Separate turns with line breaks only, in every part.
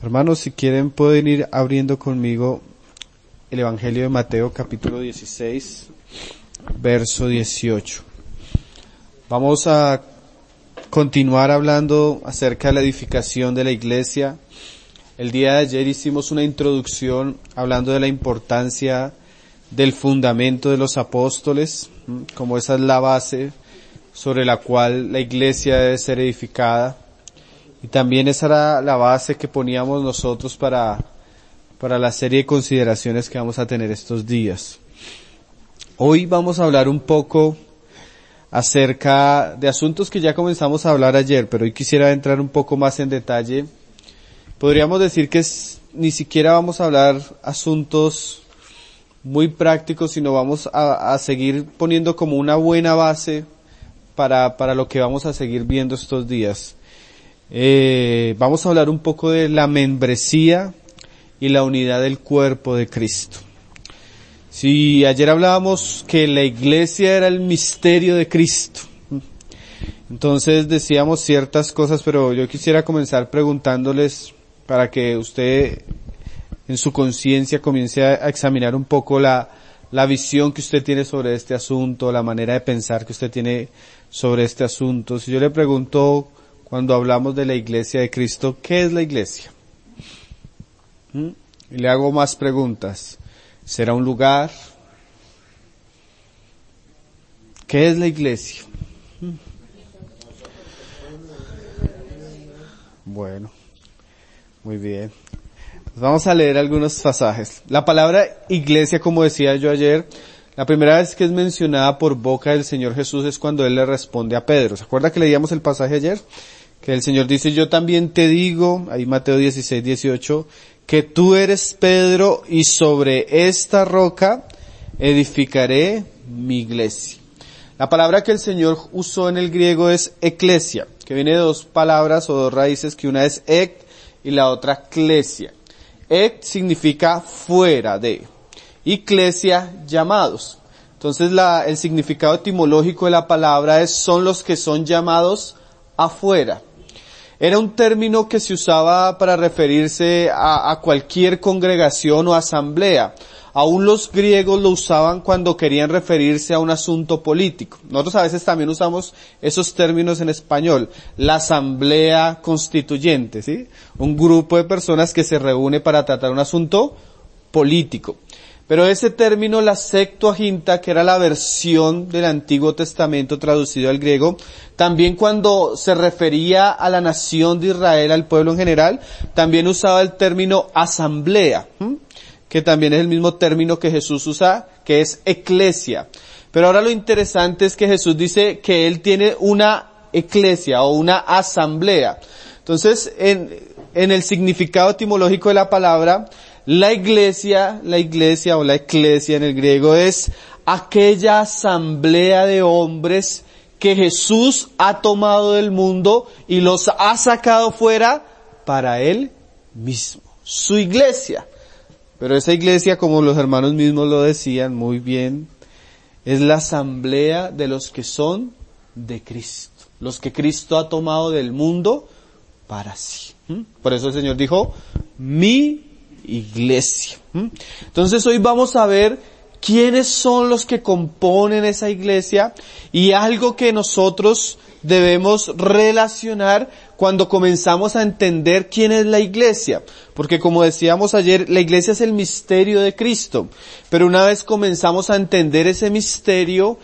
Hermanos, si quieren pueden ir abriendo conmigo el Evangelio de Mateo, capítulo 16, verso 18. Vamos a continuar hablando acerca de la edificación de la iglesia. El día de ayer hicimos una introducción hablando de la importancia del fundamento de los apóstoles, como esa es la base sobre la cual la iglesia debe ser edificada. Y también esa era la base que poníamos nosotros para la serie de consideraciones que vamos a tener estos días. Hoy vamos a hablar un poco acerca de asuntos que ya comenzamos a hablar ayer, pero hoy quisiera entrar un poco más en detalle. Podríamos decir que ni siquiera vamos a hablar asuntos muy prácticos, sino vamos a seguir poniendo como una buena base para lo que vamos a seguir viendo estos días. Vamos a hablar un poco de la membresía y la unidad del cuerpo de Cristo. Si ayer hablábamos que la iglesia era el misterio de Cristo, entonces decíamos ciertas cosas, pero yo quisiera comenzar preguntándoles para que usted en su conciencia comience a examinar un poco la visión que usted tiene sobre este asunto, la manera de pensar que usted tiene sobre este asunto. Si yo le pregunto, cuando hablamos de la iglesia de Cristo, ¿qué es la iglesia? Y le hago más preguntas. ¿Será un lugar? ¿Qué es la iglesia? Bueno, muy bien. Vamos a leer algunos pasajes. La palabra iglesia, como decía yo ayer, la primera vez que es mencionada por boca del Señor Jesús es cuando Él le responde a Pedro. ¿Se acuerda que leíamos el pasaje ayer? Que el Señor dice, yo también te digo, ahí Mateo 16, 18, que tú eres Pedro y sobre esta roca edificaré mi iglesia. La palabra que el Señor usó en el griego es eclesia, que viene de dos palabras o dos raíces, que una es ek y la otra klesia. Ek significa fuera de, y klesia llamados. Entonces el significado etimológico de la palabra son los que son llamados afuera. Era un término que se usaba para referirse a cualquier congregación o asamblea. Aún los griegos lo usaban cuando querían referirse a un asunto político. Nosotros a veces también usamos esos términos en español. La asamblea constituyente, ¿sí? Un grupo de personas que se reúne para tratar un asunto político. Pero ese término, la Septuaginta, que era la versión del Antiguo Testamento traducido al griego, también cuando se refería a la nación de Israel, al pueblo en general, también usaba el término asamblea, que también es el mismo término que Jesús usa, que es eclesia. Pero ahora lo interesante es que Jesús dice que Él tiene una eclesia o una asamblea. Entonces, en el significado etimológico de la palabra, la iglesia o la eclesia en el griego es aquella asamblea de hombres que Jesús ha tomado del mundo y los ha sacado fuera para Él mismo. Su iglesia. Pero esa iglesia, como los hermanos mismos lo decían muy bien, es la asamblea de los que son de Cristo. Los que Cristo ha tomado del mundo para sí. Por eso el Señor dijo, mi iglesia. Entonces hoy vamos a ver quiénes son los que componen esa iglesia y algo que nosotros debemos relacionar cuando comenzamos a entender quién es la iglesia. Porque como decíamos ayer, la iglesia es el misterio de Cristo. Pero una vez comenzamos a entender ese misterio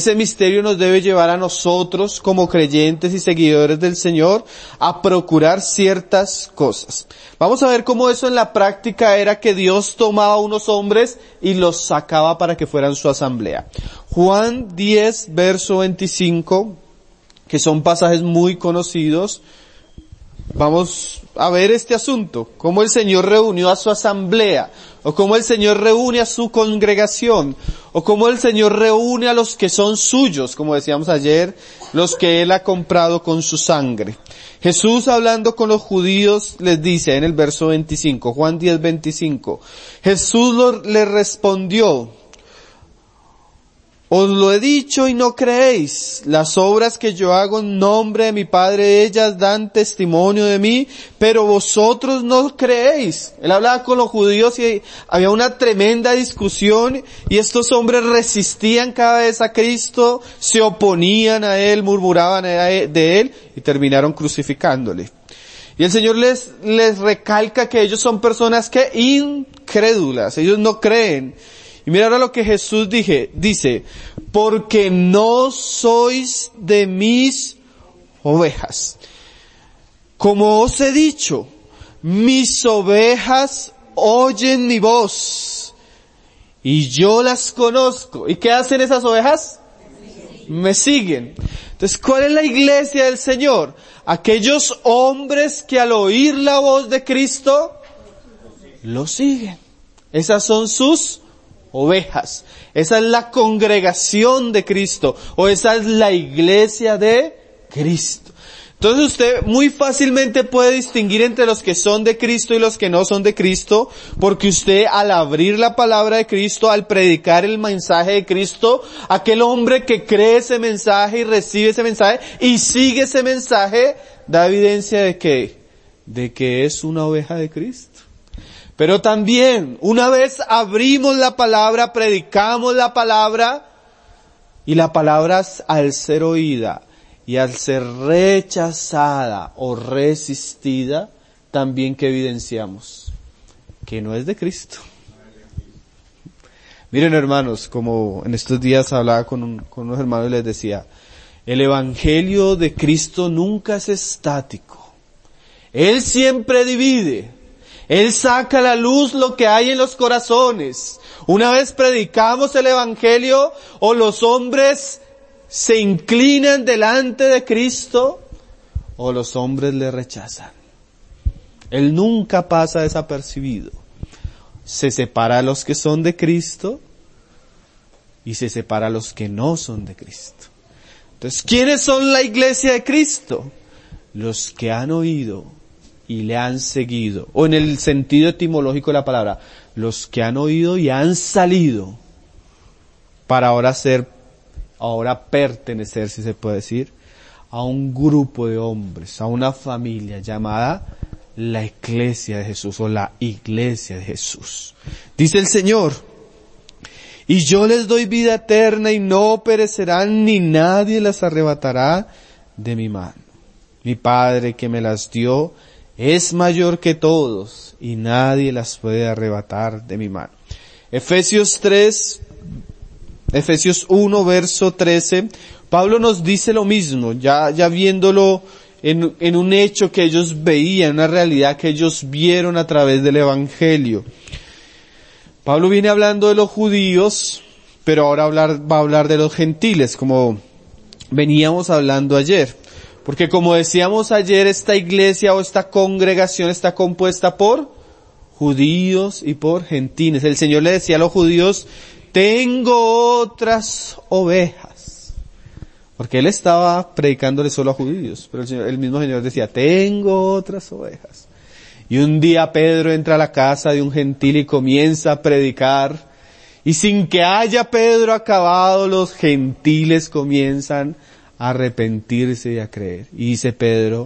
nos debe llevar a nosotros como creyentes y seguidores del Señor a procurar ciertas cosas. Vamos a ver cómo eso en la práctica era que Dios tomaba a unos hombres y los sacaba para que fueran su asamblea. Juan 10, verso 25, que son pasajes muy conocidos. Vamos a ver este asunto, cómo el Señor reunió a su asamblea, o cómo el Señor reúne a su congregación, o cómo el Señor reúne a los que son suyos, como decíamos ayer, los que Él ha comprado con su sangre. Jesús, hablando con los judíos, les dice en el verso 25, Juan 10, 25, Jesús le respondió, Os lo he dicho y no creéis. Las obras que yo hago en nombre de mi Padre, ellas dan testimonio de mí, pero vosotros no creéis. Él hablaba con los judíos y había una tremenda discusión y estos hombres resistían cada vez a Cristo, se oponían a Él, murmuraban de Él y terminaron crucificándole. Y el Señor les recalca que ellos son personas que incrédulas, ellos no creen. Y mira ahora lo que Jesús dice, porque no sois de mis ovejas. Como os he dicho, mis ovejas oyen mi voz, y yo las conozco. ¿Y qué hacen esas ovejas? Me siguen. Entonces, ¿cuál es la iglesia del Señor? Aquellos hombres que al oír la voz de Cristo, lo siguen. Esas son sus ovejas. Esa es la congregación de Cristo, o esa es la iglesia de Cristo. Entonces usted muy fácilmente puede distinguir entre los que son de Cristo y los que no son de Cristo, porque usted al abrir la palabra de Cristo, al predicar el mensaje de Cristo, aquel hombre que cree ese mensaje y recibe ese mensaje y sigue ese mensaje, da evidencia de que es una oveja de Cristo. Pero también, una vez abrimos la palabra, predicamos la palabra, y la palabra al ser oída y al ser rechazada o resistida, también que evidenciamos que no es de Cristo. Miren hermanos, como en estos días hablaba con unos hermanos y les decía, el evangelio de Cristo nunca es estático. Él siempre divide. Él saca a la luz lo que hay en los corazones. Una vez predicamos el evangelio, o los hombres se inclinan delante de Cristo, o los hombres le rechazan. Él nunca pasa desapercibido. Se separa a los que son de Cristo y se separa a los que no son de Cristo. Entonces, ¿quiénes son la iglesia de Cristo? Los que han oído y le han seguido, o en el sentido etimológico de la palabra, los que han oído y han salido para ahora pertenecer, si se puede decir, a un grupo de hombres, a una familia llamada la iglesia de Jesús, o la iglesia de Jesús. Dice el Señor, y yo les doy vida eterna y no perecerán, ni nadie las arrebatará de mi mano. Mi Padre que me las dio es mayor que todos y nadie las puede arrebatar de mi mano. Efesios 1, verso 13, Pablo nos dice lo mismo, ya viéndolo en un hecho que ellos veían, una realidad que ellos vieron a través del evangelio. Pablo viene hablando de los judíos, pero ahora va a hablar de los gentiles, como veníamos hablando ayer. Porque como decíamos ayer, esta iglesia o esta congregación está compuesta por judíos y por gentiles. El Señor le decía a los judíos, tengo otras ovejas. Porque Él estaba predicándole solo a judíos, pero el mismo Señor decía, tengo otras ovejas. Y un día Pedro entra a la casa de un gentil y comienza a predicar, y sin que haya Pedro acabado, los gentiles comienzan a arrepentirse y a creer. Y dice Pedro,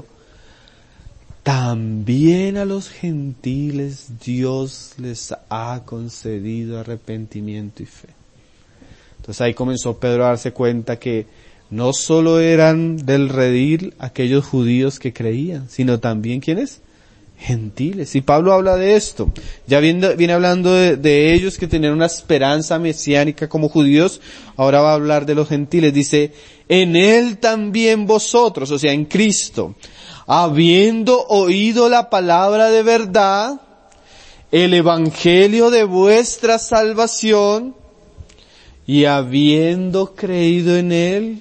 también a los gentiles Dios les ha concedido arrepentimiento y fe. Entonces ahí comenzó Pedro a darse cuenta que no solo eran del redil aquellos judíos que creían, sino también ¿quiénes? Gentiles. Y Pablo habla de esto. Ya viene hablando de ellos que tenían una esperanza mesiánica como judíos. Ahora va a hablar de los gentiles. Dice, en Él también vosotros, o sea, en Cristo, habiendo oído la palabra de verdad, el evangelio de vuestra salvación, y habiendo creído en Él,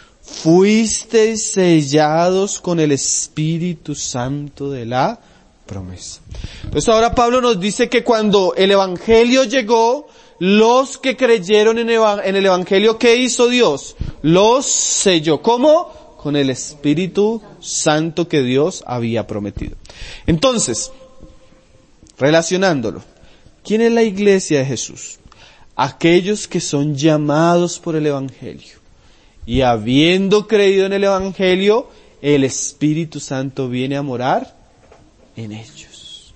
fuisteis sellados con el Espíritu Santo de la promesa. Entonces ahora Pablo nos dice que cuando el evangelio llegó, los que creyeron en el evangelio, ¿qué hizo Dios? Los selló. ¿Cómo? Con el Espíritu Santo que Dios había prometido. Entonces, relacionándolo, ¿quién es la iglesia de Jesús? aquellos que son llamados por el Evangelio. Y habiendo creído en el Evangelio, el Espíritu Santo viene a morar en ellos.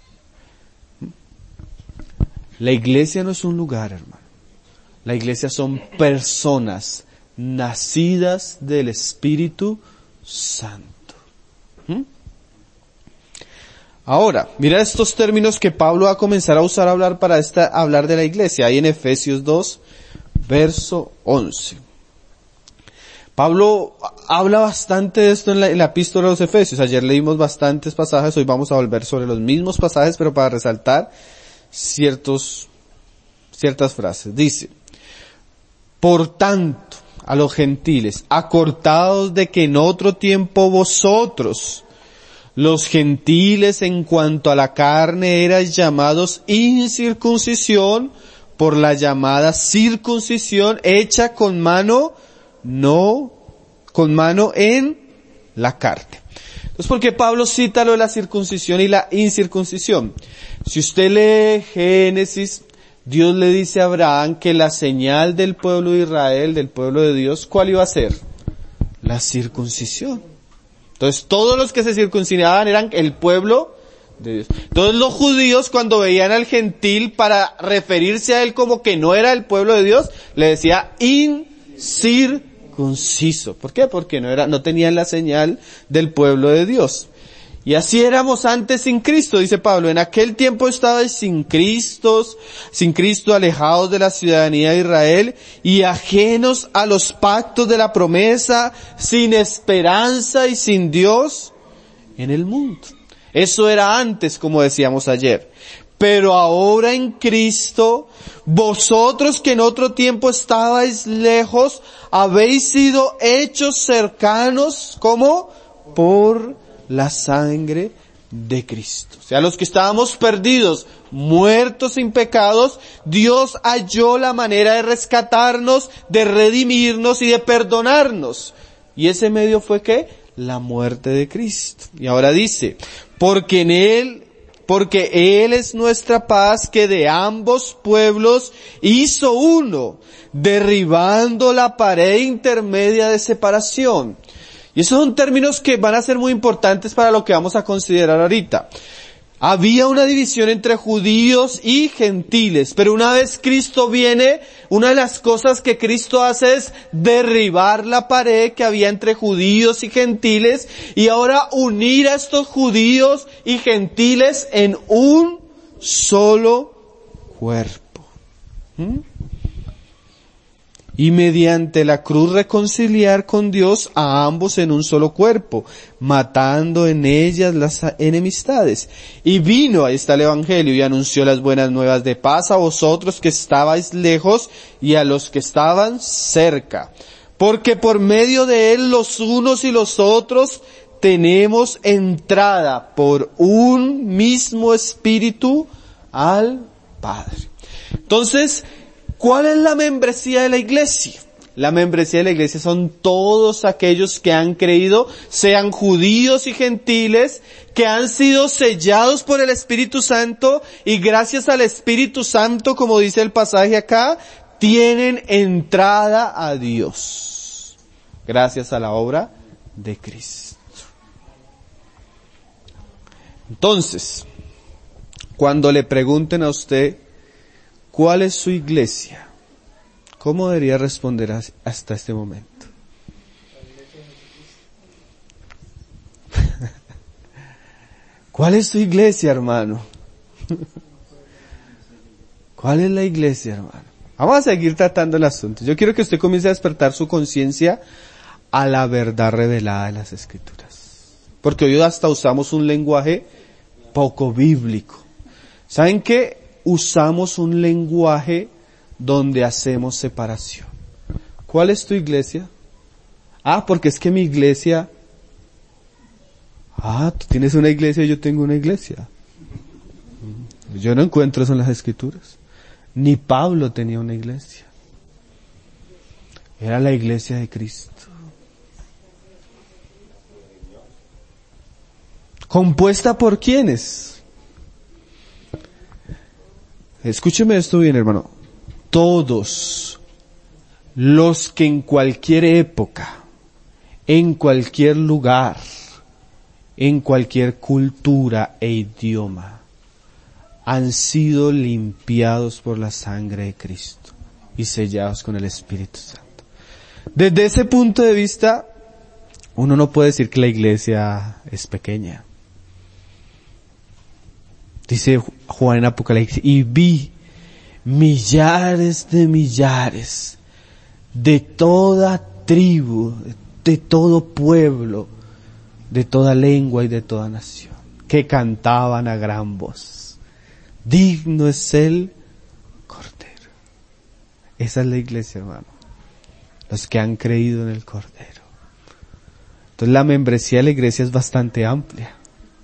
La iglesia no es un lugar, hermano. La iglesia son personas nacidas del Espíritu Santo. Ahora, mira estos términos que Pablo va a comenzar a usar para hablar de la iglesia, ahí en Efesios 2, verso 11. Pablo habla bastante de esto en la epístola a los Efesios. Ayer leímos bastantes pasajes, hoy vamos a volver sobre los mismos pasajes, pero para resaltar ciertas frases. Dice, por tanto, a los gentiles, acordaos de que en otro tiempo vosotros, los gentiles en cuanto a la carne erais llamados incircuncisión por la llamada circuncisión hecha con mano en la carne. Entonces, ¿por qué Pablo cita lo de la circuncisión y la incircuncisión? Si usted lee Génesis, Dios le dice a Abraham que la señal del pueblo de Israel, del pueblo de Dios, ¿cuál iba a ser? La circuncisión. Entonces, todos los que se circuncidaban eran el pueblo de Dios. Todos los judíos, cuando veían al gentil, para referirse a él como que no era el pueblo de Dios, le decía incircunciso. ¿Por qué? Porque no tenían la señal del pueblo de Dios. Y así éramos antes sin Cristo, dice Pablo. En aquel tiempo estabais sin Cristo, alejados de la ciudadanía de Israel y ajenos a los pactos de la promesa, sin esperanza y sin Dios en el mundo. Eso era antes, como decíamos ayer. Pero ahora en Cristo, vosotros que en otro tiempo estabais lejos, habéis sido hechos cercanos, ¿cómo? Por la sangre de Cristo. O sea, los que estábamos perdidos, muertos sin pecados, Dios halló la manera de rescatarnos, de redimirnos y de perdonarnos. Y ese medio fue ¿qué? La muerte de Cristo. Y ahora dice, porque Él es nuestra paz, que de ambos pueblos hizo uno, derribando la pared intermedia de separación. Y esos son términos que van a ser muy importantes para lo que vamos a considerar ahorita. Había una división entre judíos y gentiles, pero una vez Cristo viene, una de las cosas que Cristo hace es derribar la pared que había entre judíos y gentiles y ahora unir a estos judíos y gentiles en un solo cuerpo. Y mediante la cruz reconciliar con Dios a ambos en un solo cuerpo, matando en ellas las enemistades. Y vino, ahí está el Evangelio, y anunció las buenas nuevas de paz a vosotros que estabais lejos y a los que estaban cerca. Porque por medio de él los unos y los otros tenemos entrada por un mismo Espíritu al Padre. Entonces, ¿cuál es la membresía de la iglesia? La membresía de la iglesia son todos aquellos que han creído, sean judíos y gentiles, que han sido sellados por el Espíritu Santo y gracias al Espíritu Santo, como dice el pasaje acá, tienen entrada a Dios. Gracias a la obra de Cristo. Entonces, cuando le pregunten a usted, ¿cuál es su iglesia? ¿Cómo debería responder hasta este momento? ¿Cuál es su iglesia, hermano? ¿Cuál es la iglesia, hermano? Vamos a seguir tratando el asunto. Yo quiero que usted comience a despertar su conciencia a la verdad revelada de las Escrituras. Porque hoy hasta usamos un lenguaje poco bíblico. ¿Saben qué? Usamos un lenguaje donde hacemos separación. ¿Cuál es tu iglesia? Porque es que mi iglesia... tú tienes una iglesia y yo tengo una iglesia. Yo no encuentro eso en las Escrituras. Ni Pablo tenía una iglesia. Era la iglesia de Cristo. ¿Compuesta por quiénes? Escúcheme esto bien, hermano. todos los que en cualquier época, en cualquier lugar, en cualquier cultura e idioma, han sido limpiados por la sangre de Cristo y sellados con el Espíritu Santo. Desde ese punto de vista, uno no puede decir que la iglesia es pequeña. Dice Juan en Apocalipsis, y vi millares de toda tribu, de todo pueblo, de toda lengua y de toda nación, que cantaban a gran voz: digno es el Cordero. Esa es la iglesia, hermano. Los que han creído en el Cordero. Entonces la membresía de la iglesia es bastante amplia.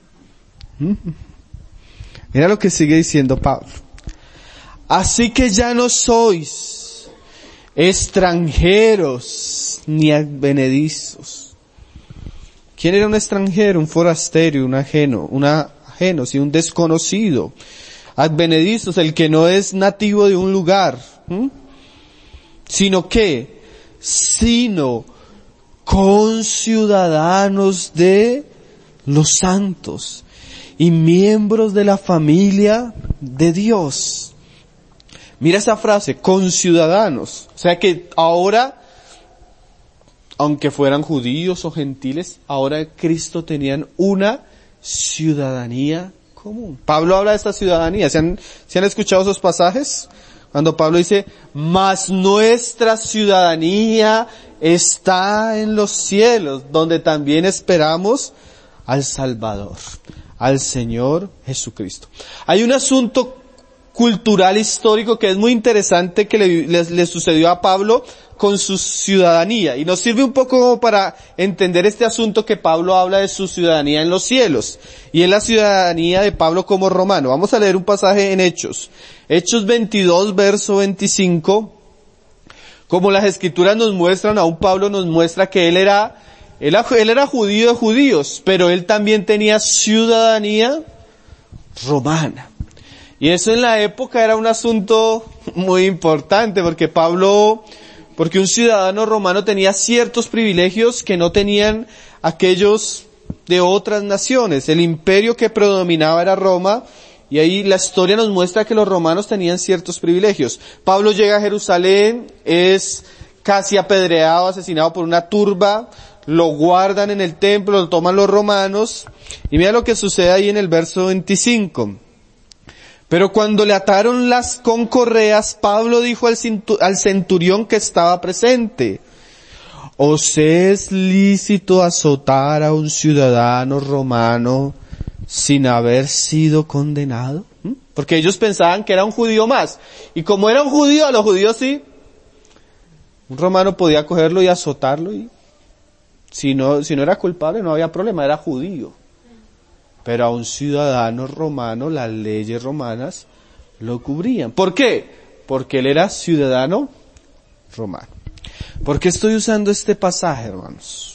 Mira lo que sigue diciendo Pablo. Así que ya no sois extranjeros ni advenedizos. ¿Quién era un extranjero? Un forastero, un ajeno, sí, un desconocido. Advenedizos, el que no es nativo de un lugar. Sino conciudadanos de los santos y miembros de la familia de Dios. Mira esa frase, conciudadanos. O sea que ahora, aunque fueran judíos o gentiles, ahora Cristo tenían una ciudadanía común. Pablo habla de esta ciudadanía. ¿Se han escuchado esos pasajes? Cuando Pablo dice, mas nuestra ciudadanía está en los cielos, donde también esperamos al Salvador, al Señor Jesucristo. Hay un asunto cultural histórico que es muy interesante que le sucedió a Pablo con su ciudadanía, y nos sirve un poco como para entender este asunto que Pablo habla de su ciudadanía en los cielos, y es la ciudadanía de Pablo como romano. Vamos a leer un pasaje en Hechos 22, verso 25. Como las escrituras nos muestran, aún Pablo nos muestra que él era judío de judíos, pero él también tenía ciudadanía romana. Y eso en la época era un asunto muy importante, porque un ciudadano romano tenía ciertos privilegios que no tenían aquellos de otras naciones. El imperio que predominaba era Roma, y ahí la historia nos muestra que los romanos tenían ciertos privilegios. Pablo llega a Jerusalén, es casi apedreado, asesinado por una turba, lo guardan en el templo, lo toman los romanos, y mira lo que sucede ahí en el verso 25. Pero cuando le ataron con correas, Pablo dijo al centurión que estaba presente: ¿os es lícito azotar a un ciudadano romano sin haber sido condenado? Porque ellos pensaban que era un judío más. Y como era un judío, a los judíos sí, un romano podía cogerlo y azotarlo, y si no era culpable no había problema, era judío. Pero a un ciudadano romano las leyes romanas lo cubrían. ¿Por qué? Porque él era ciudadano romano. ¿Por qué estoy usando este pasaje, hermanos?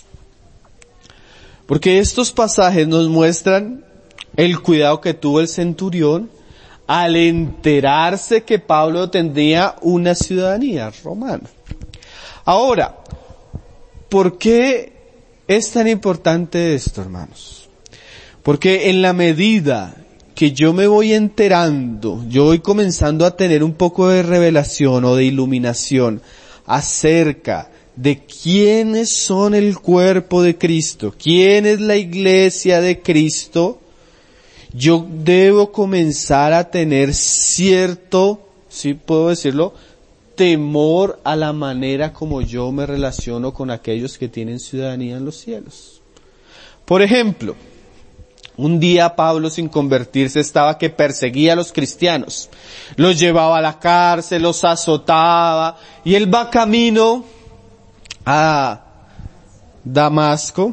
Porque estos pasajes nos muestran el cuidado que tuvo el centurión al enterarse que Pablo tenía una ciudadanía romana. Ahora, ¿por qué es tan importante esto, hermanos? Porque en la medida que yo me voy enterando, yo voy comenzando a tener un poco de revelación o de iluminación acerca de quiénes son el cuerpo de Cristo, quién es la iglesia de Cristo, yo debo comenzar a tener cierto, sí puedo decirlo, temor a la manera como yo me relaciono con aquellos que tienen ciudadanía en los cielos. Por ejemplo, un día Pablo, sin convertirse, estaba que perseguía a los cristianos. Los llevaba a la cárcel, los azotaba, y él va camino a Damasco,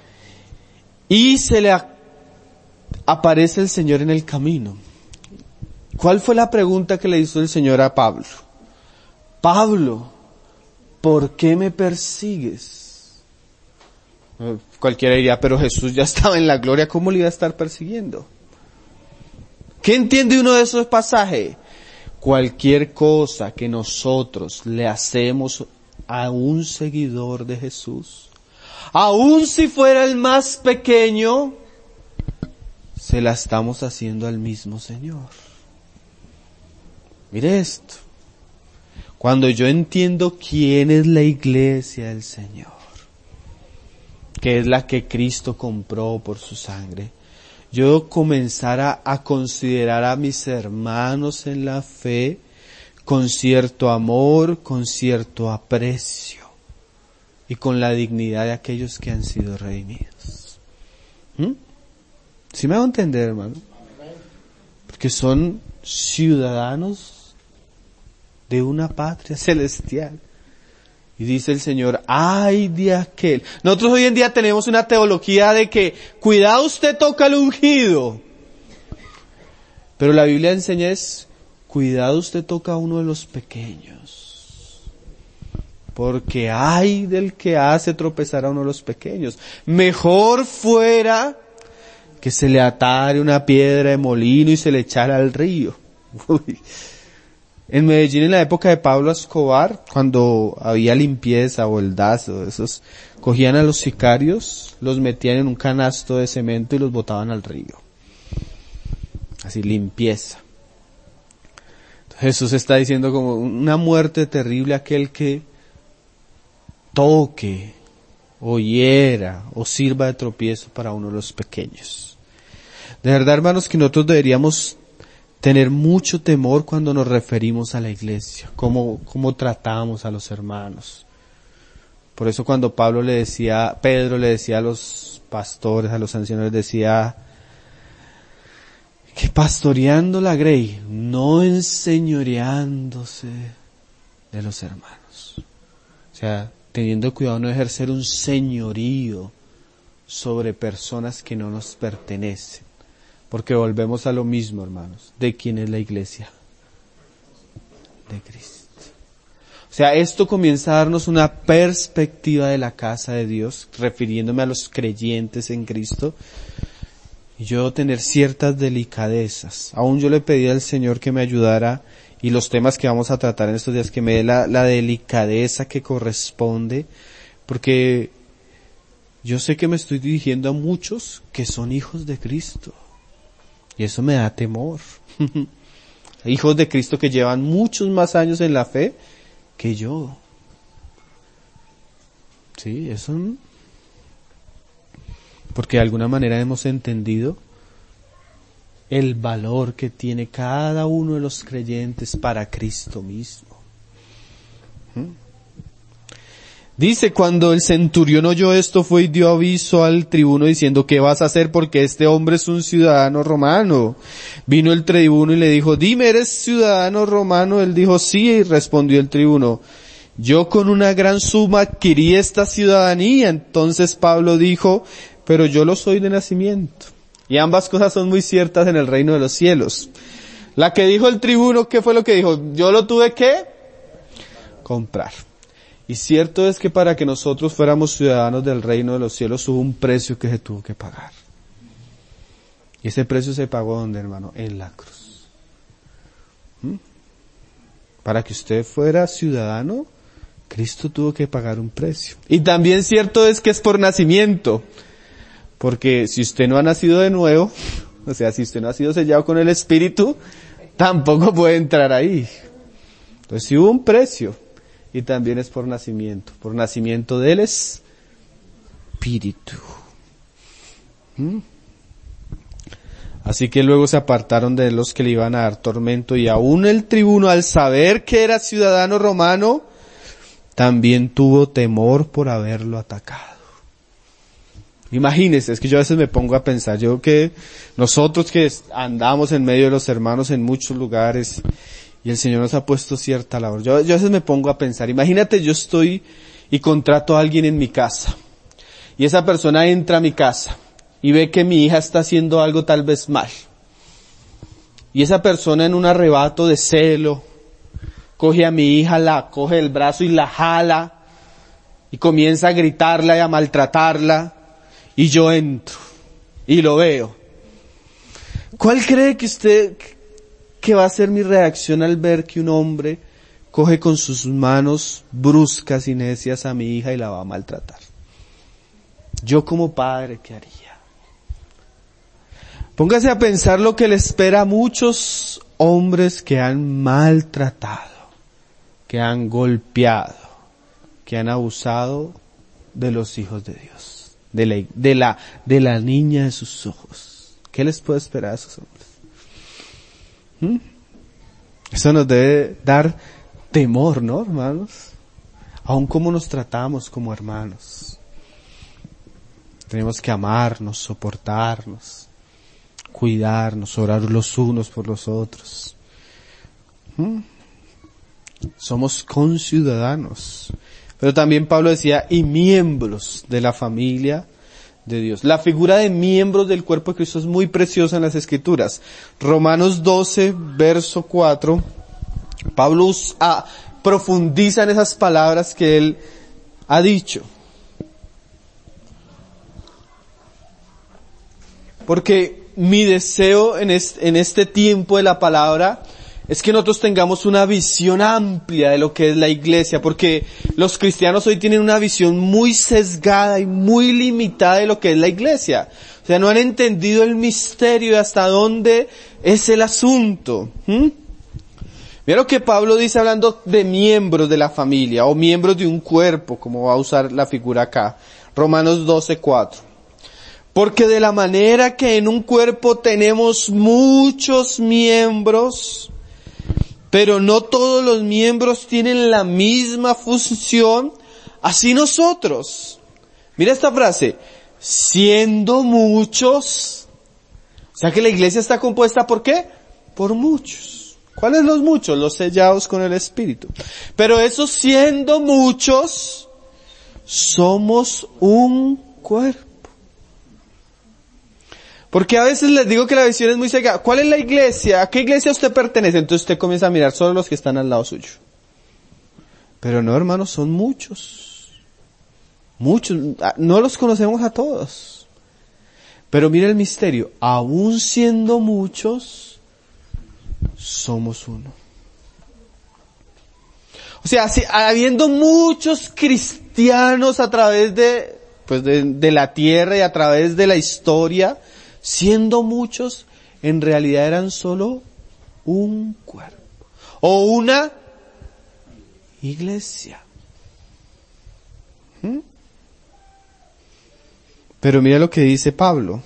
y se le aparece el Señor en el camino. ¿Cuál fue la pregunta que le hizo el Señor a Pablo? Pablo, ¿por qué me persigues? Cualquiera diría, pero Jesús ya estaba en la gloria, ¿cómo le iba a estar persiguiendo? ¿Qué entiende uno de esos pasajes? cualquier cosa que nosotros le hacemos a un seguidor de Jesús, aun si fuera el más pequeño, se la estamos haciendo al mismo Señor. Mire esto. Cuando yo entiendo quién es la iglesia del Señor, que es la que Cristo compró por su sangre, yo comenzara a considerar a mis hermanos en la fe con cierto amor, con cierto aprecio y con la dignidad de aquellos que han sido redimidos. ¿Sí me hago entender, hermano? Porque son ciudadanos de una patria celestial. Y dice el Señor, ¡ay de aquel! Nosotros hoy en día tenemos una teología de que, cuidado usted toca el ungido. Pero la Biblia enseña es, cuidado usted toca a uno de los pequeños. Porque ¡ay del que hace tropezar a uno de los pequeños! Mejor fuera que se le atare una piedra de molino y se le echara al río. Uy. En Medellín, en la época de Pablo Escobar, cuando había limpieza o el DAS, o esos, cogían a los sicarios, los metían en un canasto de cemento y los botaban al río. Así, limpieza. Jesús está diciendo como una muerte terrible aquel que toque, o hiera, o sirva de tropiezo para uno de los pequeños. De verdad, hermanos, que nosotros deberíamos tener mucho temor cuando nos referimos a la iglesia, cómo tratamos a los hermanos. Por eso cuando Pedro le decía a los pastores, a los ancianos, les decía que pastoreando la grey, no enseñoreándose de los hermanos. O sea, teniendo cuidado de no ejercer un señorío sobre personas que no nos pertenecen. Porque volvemos a lo mismo, hermanos. ¿De quién es la iglesia? De Cristo. O sea, esto comienza a darnos una perspectiva de la casa de Dios, refiriéndome a los creyentes en Cristo. Y yo tener ciertas delicadezas. Aún yo le pedí al Señor que me ayudara, y los temas que vamos a tratar en estos días, que me dé la delicadeza que corresponde, porque yo sé que me estoy dirigiendo a muchos que son hijos de Cristo. Y eso me da temor. Hijos de Cristo que llevan muchos más años en la fe que yo. Sí, eso. Porque de alguna manera hemos entendido el valor que tiene cada uno de los creyentes para Cristo mismo. Dice, cuando el centurión oyó esto, fue y dio aviso al tribuno diciendo, ¿qué vas a hacer? Porque este hombre es un ciudadano romano. Vino el tribuno y le dijo, dime, ¿eres ciudadano romano? Él dijo, sí, y respondió el tribuno, yo con una gran suma adquirí esta ciudadanía. Entonces Pablo dijo, pero yo lo soy de nacimiento. Y ambas cosas son muy ciertas en el reino de los cielos. La que dijo el tribuno, ¿qué fue lo que dijo? Yo lo tuve que comprar. Y cierto es que para que nosotros fuéramos ciudadanos del reino de los cielos hubo un precio que se tuvo que pagar. Y ese precio se pagó ¿dónde, hermano? En la cruz. Para que usted fuera ciudadano, Cristo tuvo que pagar un precio. Y también cierto es que es por nacimiento. Porque si usted no ha nacido de nuevo, o sea, si usted no ha sido sellado con el Espíritu, tampoco puede entrar ahí. Entonces sí hubo un precio. Y también es por nacimiento del Espíritu. Así que luego se apartaron de los que le iban a dar tormento, y aún el tribuno, al saber que era ciudadano romano, también tuvo temor por haberlo atacado. Imagínense, es que yo a veces me pongo a pensar, yo que nosotros que andamos en medio de los hermanos en muchos lugares, y el Señor nos ha puesto cierta labor. Yo a veces me pongo a pensar, imagínate yo estoy y contrato a alguien en mi casa. Y esa persona entra a mi casa y ve que mi hija está haciendo algo tal vez mal. Y esa persona en un arrebato de celo, coge a mi hija, la coge del brazo y la jala. Y comienza a gritarla y a maltratarla. Y yo entro y lo veo. ¿Cuál cree que usted qué va a ser mi reacción al ver que un hombre coge con sus manos bruscas y necias a mi hija y la va a maltratar? Yo como padre, ¿qué haría? Póngase a pensar lo que le espera a muchos hombres que han maltratado, que han golpeado, que han abusado de los hijos de Dios, de la niña de sus ojos. ¿Qué les puede esperar a esos hombres? Eso nos debe dar temor, ¿no, hermanos? Aun como nos tratamos como hermanos. Tenemos que amarnos, soportarnos, cuidarnos, orar los unos por los otros. Somos conciudadanos. Pero también Pablo decía, y miembros de la familia de Dios. La figura de miembros del cuerpo de Cristo es muy preciosa en las Escrituras. Romanos 12, verso 4, Pablo profundiza en esas palabras que él ha dicho. Porque mi deseo en este tiempo de la palabra es que nosotros tengamos una visión amplia de lo que es la iglesia, porque los cristianos hoy tienen una visión muy sesgada y muy limitada de lo que es la iglesia. O sea, no han entendido el misterio de hasta dónde es el asunto. Mira lo que Pablo dice hablando de miembros de la familia, o miembros de un cuerpo, como va a usar la figura acá. Romanos 12:4. Porque de la manera que en un cuerpo tenemos muchos miembros, pero no todos los miembros tienen la misma función, así nosotros. Mira esta frase, siendo muchos. O sea que la iglesia está compuesta ¿por qué? Por muchos. ¿Cuáles los muchos? Los sellados con el Espíritu. Pero esos siendo muchos, somos un cuerpo. Porque a veces les digo que la visión es muy cegada. ¿Cuál es la iglesia? ¿A qué iglesia usted pertenece? Entonces usted comienza a mirar solo los que están al lado suyo. Pero no, hermanos, son muchos. Muchos. No los conocemos a todos. Pero mira el misterio. Aún siendo muchos, somos uno. O sea, habiendo muchos cristianos a través de la tierra y a través de la historia, siendo muchos, en realidad eran solo un cuerpo. O una iglesia. Pero mira lo que dice Pablo.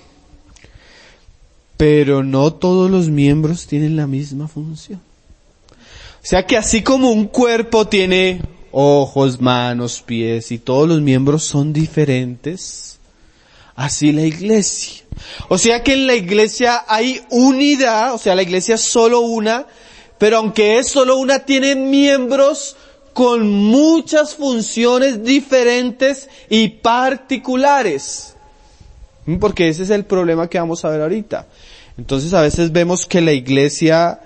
Pero no todos los miembros tienen la misma función. O sea que así como un cuerpo tiene ojos, manos, pies y todos los miembros son diferentes, así la iglesia. O sea que en la iglesia hay unidad, o sea la iglesia es solo una, pero aunque es solo una tiene miembros con muchas funciones diferentes y particulares. Porque ese es el problema que vamos a ver ahorita. Entonces a veces vemos que la iglesia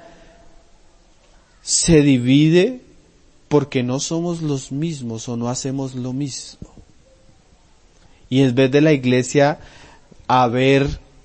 se divide porque no somos los mismos o no hacemos lo mismo. Y en vez de la iglesia haber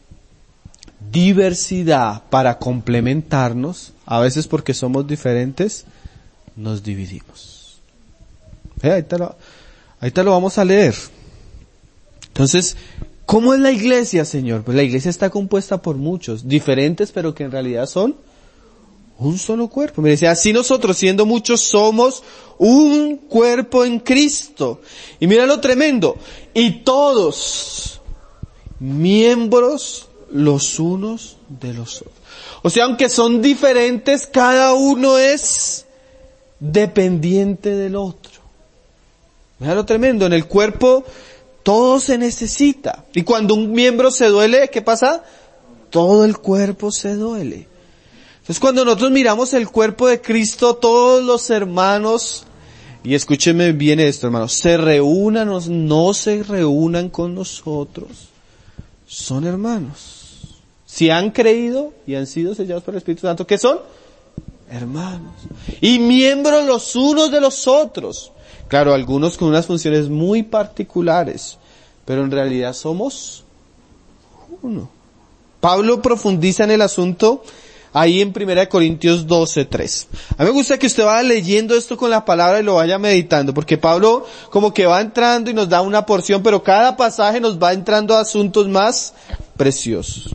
diversidad para complementarnos, a veces porque somos diferentes, nos dividimos. Ahí te lo vamos a leer. Entonces, ¿cómo es la iglesia, Señor? Pues la iglesia está compuesta por muchos, diferentes, pero que en realidad son un solo cuerpo. Me decía, así nosotros, siendo muchos, somos un cuerpo en Cristo. Y mira lo tremendo. Y todos, miembros los unos de los otros. O sea, aunque son diferentes, cada uno es dependiente del otro. Mira lo tremendo. En el cuerpo, todo se necesita. Y cuando un miembro se duele, ¿qué pasa? Todo el cuerpo se duele. Entonces cuando nosotros miramos el cuerpo de Cristo, todos los hermanos, y escúchenme bien esto, hermanos, se reúnan o no se reúnan con nosotros, son hermanos. Si han creído y han sido sellados por el Espíritu Santo, ¿qué son? Hermanos. Y miembros los unos de los otros. Claro, algunos con unas funciones muy particulares, pero en realidad somos uno. Pablo profundiza en el asunto ahí en 1 Corintios 12:3. A mí me gusta que usted vaya leyendo esto con la palabra y lo vaya meditando, porque Pablo como que va entrando y nos da una porción, pero cada pasaje nos va entrando a asuntos más preciosos.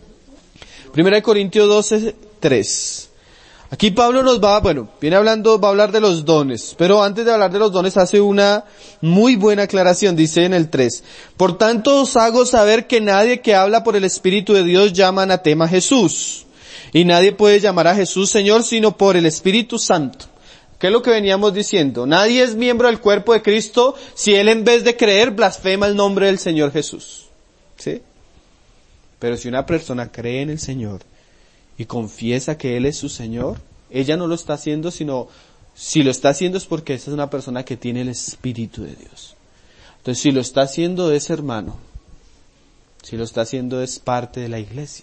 1 Corintios 12:3. Aquí Pablo va a hablar de los dones, pero antes de hablar de los dones hace una muy buena aclaración, dice en el 3. Por tanto os hago saber que nadie que habla por el Espíritu de Dios llama anatema a Jesús, y nadie puede llamar a Jesús Señor sino por el Espíritu Santo. ¿Qué es lo que veníamos diciendo? Nadie es miembro del cuerpo de Cristo si él en vez de creer blasfema el nombre del Señor Jesús. ¿Sí? Pero si una persona cree en el Señor y confiesa que Él es su Señor, ella no lo está haciendo, sino, si lo está haciendo es porque esa es una persona que tiene el Espíritu de Dios. Entonces, si lo está haciendo es hermano, si lo está haciendo es parte de la iglesia.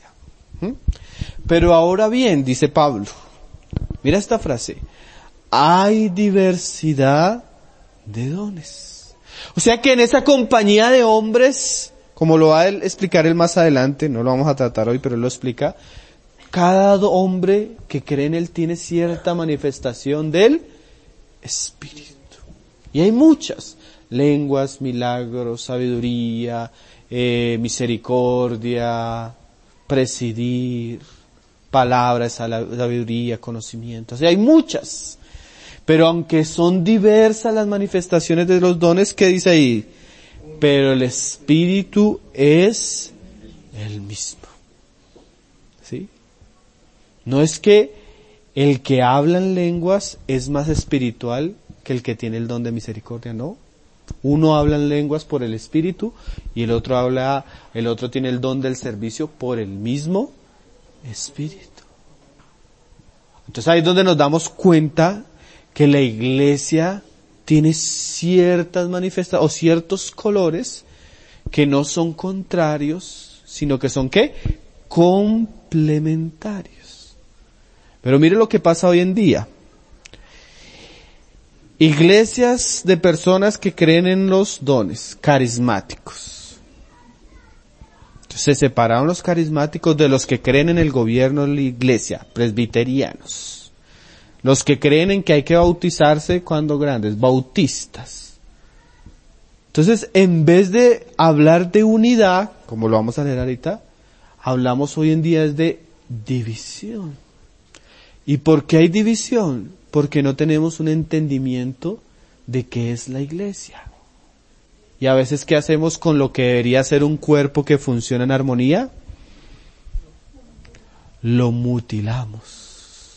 Pero ahora bien, dice Pablo, mira esta frase, hay diversidad de dones. O sea que en esa compañía de hombres, como lo va a explicar él más adelante, no lo vamos a tratar hoy, pero él lo explica, cada hombre que cree en él tiene cierta manifestación del Espíritu. Y hay muchas. Lenguas, milagros, sabiduría, misericordia, presidir, palabras, sabiduría, conocimiento. O sea, hay muchas. Pero aunque son diversas las manifestaciones de los dones, ¿qué dice ahí? Pero el Espíritu es el mismo. ¿Sí? No es que el que habla en lenguas es más espiritual que el que tiene el don de misericordia, no. Uno habla en lenguas por el Espíritu y el otro tiene el don del servicio por el mismo Espíritu. Entonces ahí es donde nos damos cuenta que la iglesia tiene ciertas manifestaciones o ciertos colores que no son contrarios, sino que son ¿qué? Complementarios. Pero mire lo que pasa hoy en día. Iglesias de personas que creen en los dones carismáticos. Entonces se separaron los carismáticos de los que creen en el gobierno de la iglesia, presbiterianos. Los que creen en que hay que bautizarse cuando grandes, bautistas. Entonces, en vez de hablar de unidad, como lo vamos a leer ahorita, hablamos hoy en día es de división. ¿Y por qué hay división? Porque no tenemos un entendimiento de qué es la iglesia. Y a veces, ¿qué hacemos con lo que debería ser un cuerpo que funciona en armonía? Lo mutilamos.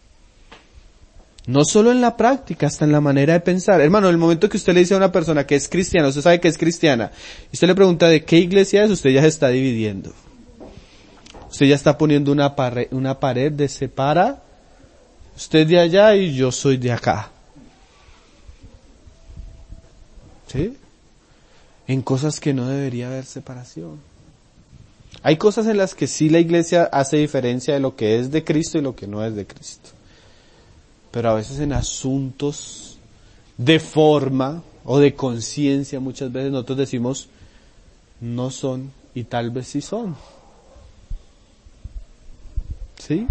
No solo en la práctica, hasta en la manera de pensar. Hermano, en el momento que usted le dice a una persona que es cristiana, usted sabe que es cristiana, y usted le pregunta de qué iglesia es, usted ya se está dividiendo. Usted ya está poniendo una pared de separa. Usted de allá y yo soy de acá. ¿Sí? En cosas que no debería haber separación. Hay cosas en las que sí la iglesia hace diferencia de lo que es de Cristo y lo que no es de Cristo. Pero a veces en asuntos de forma o de conciencia, muchas veces nosotros decimos no son y tal vez sí son. ¿Sí?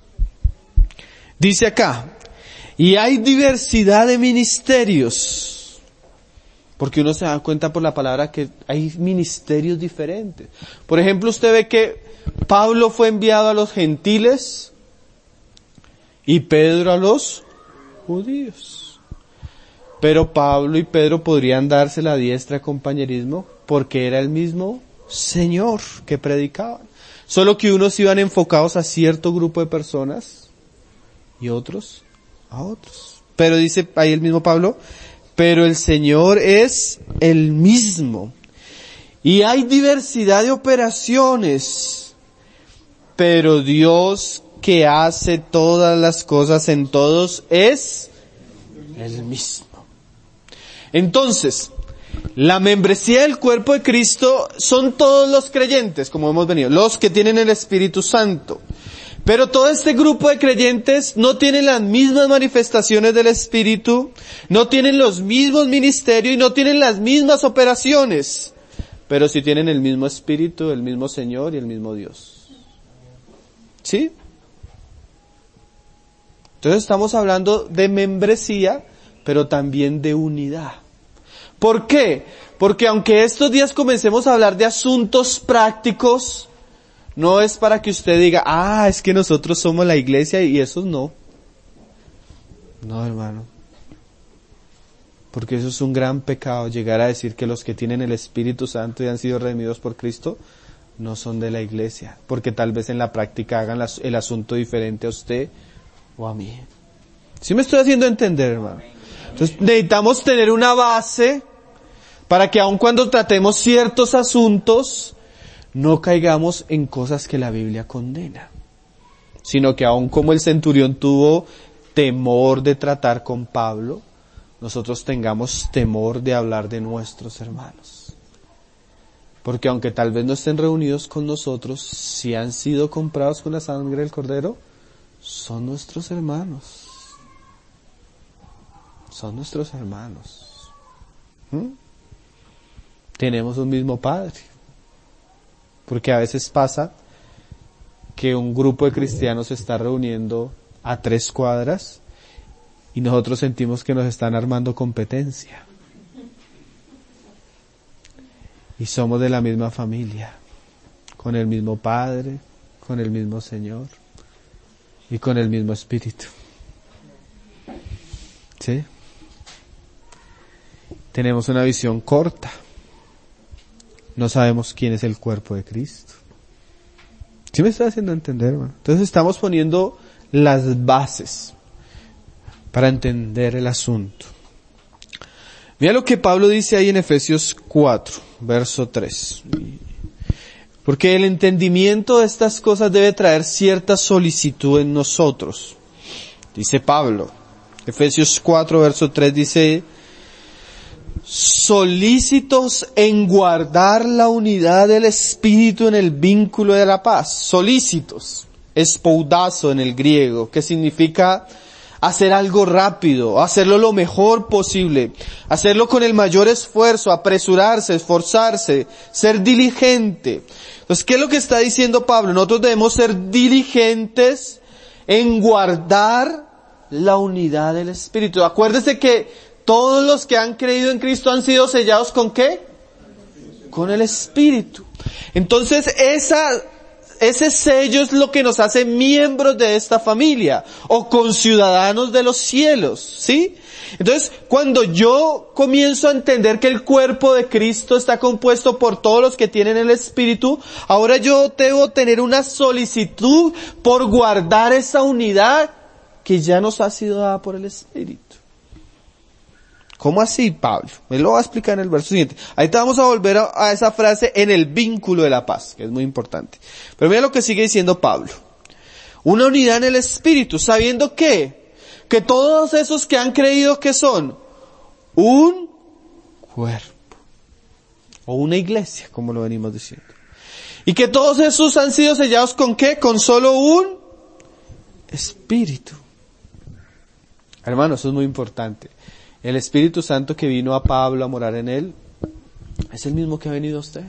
Dice acá, y hay diversidad de ministerios, porque uno se da cuenta por la palabra que hay ministerios diferentes. Por ejemplo, usted ve que Pablo fue enviado a los gentiles y Pedro a los judíos. Pero Pablo y Pedro podrían darse la diestra de compañerismo porque era el mismo Señor que predicaban. Solo que unos iban enfocados a cierto grupo de personas y otros a otros. Pero dice ahí el mismo Pablo, pero el Señor es el mismo. Y hay diversidad de operaciones, pero Dios que hace todas las cosas en todos es el mismo. Entonces, la membresía del cuerpo de Cristo son todos los creyentes, como hemos venido, los que tienen el Espíritu Santo. Pero todo este grupo de creyentes no tienen las mismas manifestaciones del Espíritu, no tienen los mismos ministerios y no tienen las mismas operaciones, pero sí tienen el mismo Espíritu, el mismo Señor y el mismo Dios. ¿Sí? Entonces estamos hablando de membresía, pero también de unidad. ¿Por qué? Porque aunque estos días comencemos a hablar de asuntos prácticos, no es para que usted diga, es que nosotros somos la iglesia y eso no. No, hermano. Porque eso es un gran pecado, llegar a decir que los que tienen el Espíritu Santo y han sido redimidos por Cristo no son de la iglesia. Porque tal vez en la práctica hagan el asunto diferente a usted o a mí. ¿Sí me estoy haciendo entender, hermano? Entonces necesitamos tener una base para que aun cuando tratemos ciertos asuntos, no caigamos en cosas que la Biblia condena. Sino que aun como el centurión tuvo temor de tratar con Pablo, nosotros tengamos temor de hablar de nuestros hermanos. Porque aunque tal vez no estén reunidos con nosotros, si han sido comprados con la sangre del Cordero, son nuestros hermanos. Son nuestros hermanos. Tenemos un mismo Padre. Porque a veces pasa que un grupo de cristianos se está reuniendo a 3 cuadras y nosotros sentimos que nos están armando competencia. Y somos de la misma familia, con el mismo Padre, con el mismo Señor y con el mismo Espíritu. ¿Sí? Tenemos una visión corta. No sabemos quién es el cuerpo de Cristo. ¿Sí me estoy haciendo entender, hermano? Entonces estamos poniendo las bases para entender el asunto. Mira lo que Pablo dice ahí en Efesios 4, verso 3. Porque el entendimiento de estas cosas debe traer cierta solicitud en nosotros. Dice Pablo, Efesios 4, verso 3 dice, solícitos en guardar la unidad del Espíritu en el vínculo de la paz. Solícitos, espoudazo en el griego, que significa hacer algo rápido, hacerlo lo mejor posible, hacerlo con el mayor esfuerzo, apresurarse, esforzarse, ser diligente. Entonces, ¿qué es lo que está diciendo Pablo? Nosotros debemos ser diligentes en guardar la unidad del Espíritu. Acuérdese que todos los que han creído en Cristo han sido sellados ¿con qué? Con el Espíritu. Entonces ese sello es lo que nos hace miembros de esta familia o conciudadanos de los cielos, ¿sí? Entonces, cuando yo comienzo a entender que el cuerpo de Cristo está compuesto por todos los que tienen el Espíritu, ahora yo debo tener una solicitud por guardar esa unidad que ya nos ha sido dada por el Espíritu. ¿Cómo así, Pablo? Me lo va a explicar en el verso siguiente. Ahí te vamos a volver a esa frase en el vínculo de la paz, que es muy importante. Pero mira lo que sigue diciendo Pablo. Una unidad en el Espíritu, sabiendo que todos esos que han creído que son un cuerpo, o una iglesia, como lo venimos diciendo. Y que todos esos han sido sellados ¿con qué? Con solo un Espíritu. Hermano, eso es muy importante. El Espíritu Santo que vino a Pablo a morar en él, es el mismo que ha venido a usted.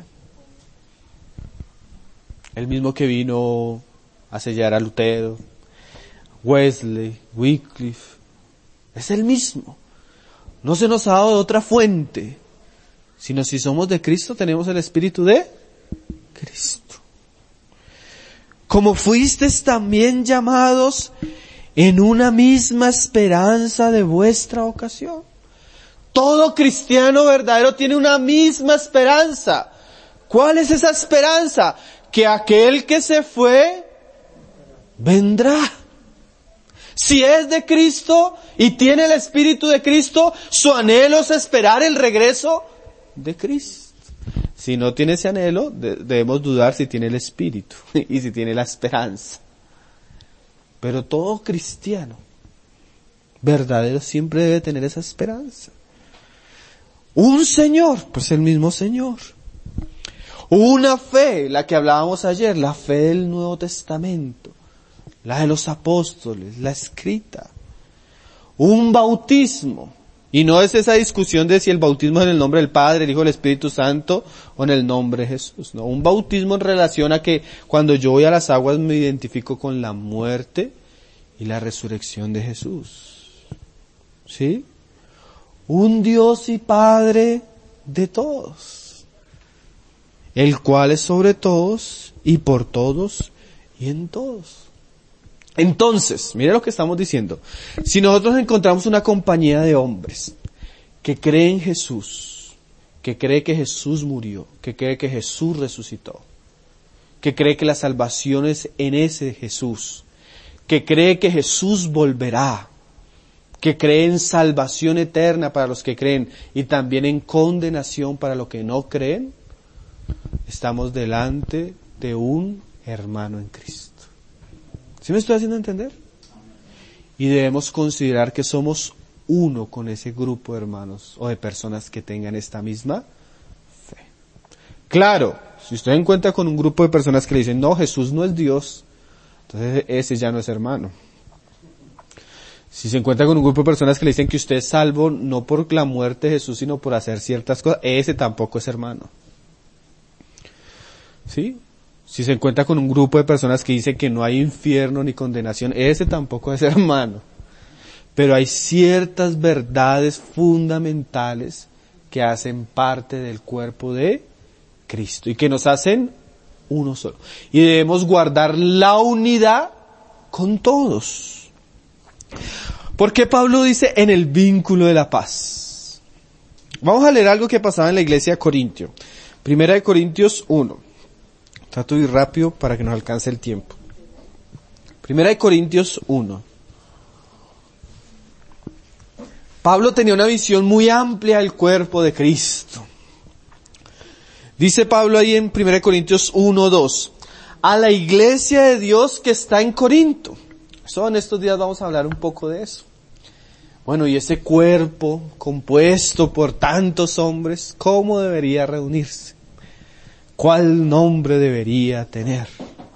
El mismo que vino a sellar a Lutero, Wesley, Wycliffe. Es el mismo. No se nos ha dado de otra fuente, sino si somos de Cristo tenemos el Espíritu de Cristo. Como fuisteis también llamados en una misma esperanza de vuestra vocación. Todo cristiano verdadero tiene una misma esperanza. ¿Cuál es esa esperanza? Que aquel que se fue, vendrá. Si es de Cristo y tiene el Espíritu de Cristo, su anhelo es esperar el regreso de Cristo. Si no tiene ese anhelo, debemos dudar si tiene el Espíritu y si tiene la esperanza. Pero todo cristiano verdadero siempre debe tener esa esperanza. Un Señor, pues el mismo Señor. Una fe, la que hablábamos ayer, la fe del Nuevo Testamento, la de los apóstoles, la escrita. Un bautismo, y no es esa discusión de si el bautismo es en el nombre del Padre, el Hijo, el Espíritu Santo, o en el nombre de Jesús. No, un bautismo en relación a que cuando yo voy a las aguas me identifico con la muerte y la resurrección de Jesús. ¿Sí? Un Dios y Padre de todos, el cual es sobre todos y por todos y en todos. Entonces, mire lo que estamos diciendo. Si nosotros encontramos una compañía de hombres que cree en Jesús, que cree que Jesús murió, que cree que Jesús resucitó, que cree que la salvación es en ese Jesús, que cree que Jesús volverá, que cree en salvación eterna para los que creen y también en condenación para los que no creen, estamos delante de un hermano en Cristo. ¿Sí me estoy haciendo entender? Y debemos considerar que somos uno con ese grupo de hermanos o de personas que tengan esta misma fe. Claro, si usted encuentra con un grupo de personas que le dicen, no, Jesús no es Dios, entonces ese ya no es hermano. Si se encuentra con un grupo de personas que le dicen que usted es salvo no por la muerte de Jesús, sino por hacer ciertas cosas, ese tampoco es hermano. ¿Sí? Si se encuentra con un grupo de personas que dicen que no hay infierno ni condenación, ese tampoco es hermano. Pero hay ciertas verdades fundamentales que hacen parte del cuerpo de Cristo y que nos hacen uno solo. Y debemos guardar la unidad con todos. ¿Por qué Pablo dice en el vínculo de la paz? Vamos a leer algo que pasaba en la iglesia de Corintio. Primera de Corintios 1. Trato de ir rápido para que nos alcance el tiempo. Primera de Corintios 1. Pablo tenía una visión muy amplia del cuerpo de Cristo. Dice Pablo ahí en 1 Corintios 1:2, a la iglesia de Dios que está en Corinto. Eso en estos días vamos a hablar un poco de eso. Bueno, y ese cuerpo compuesto por tantos hombres, ¿cómo debería reunirse? ¿Cuál nombre debería tener?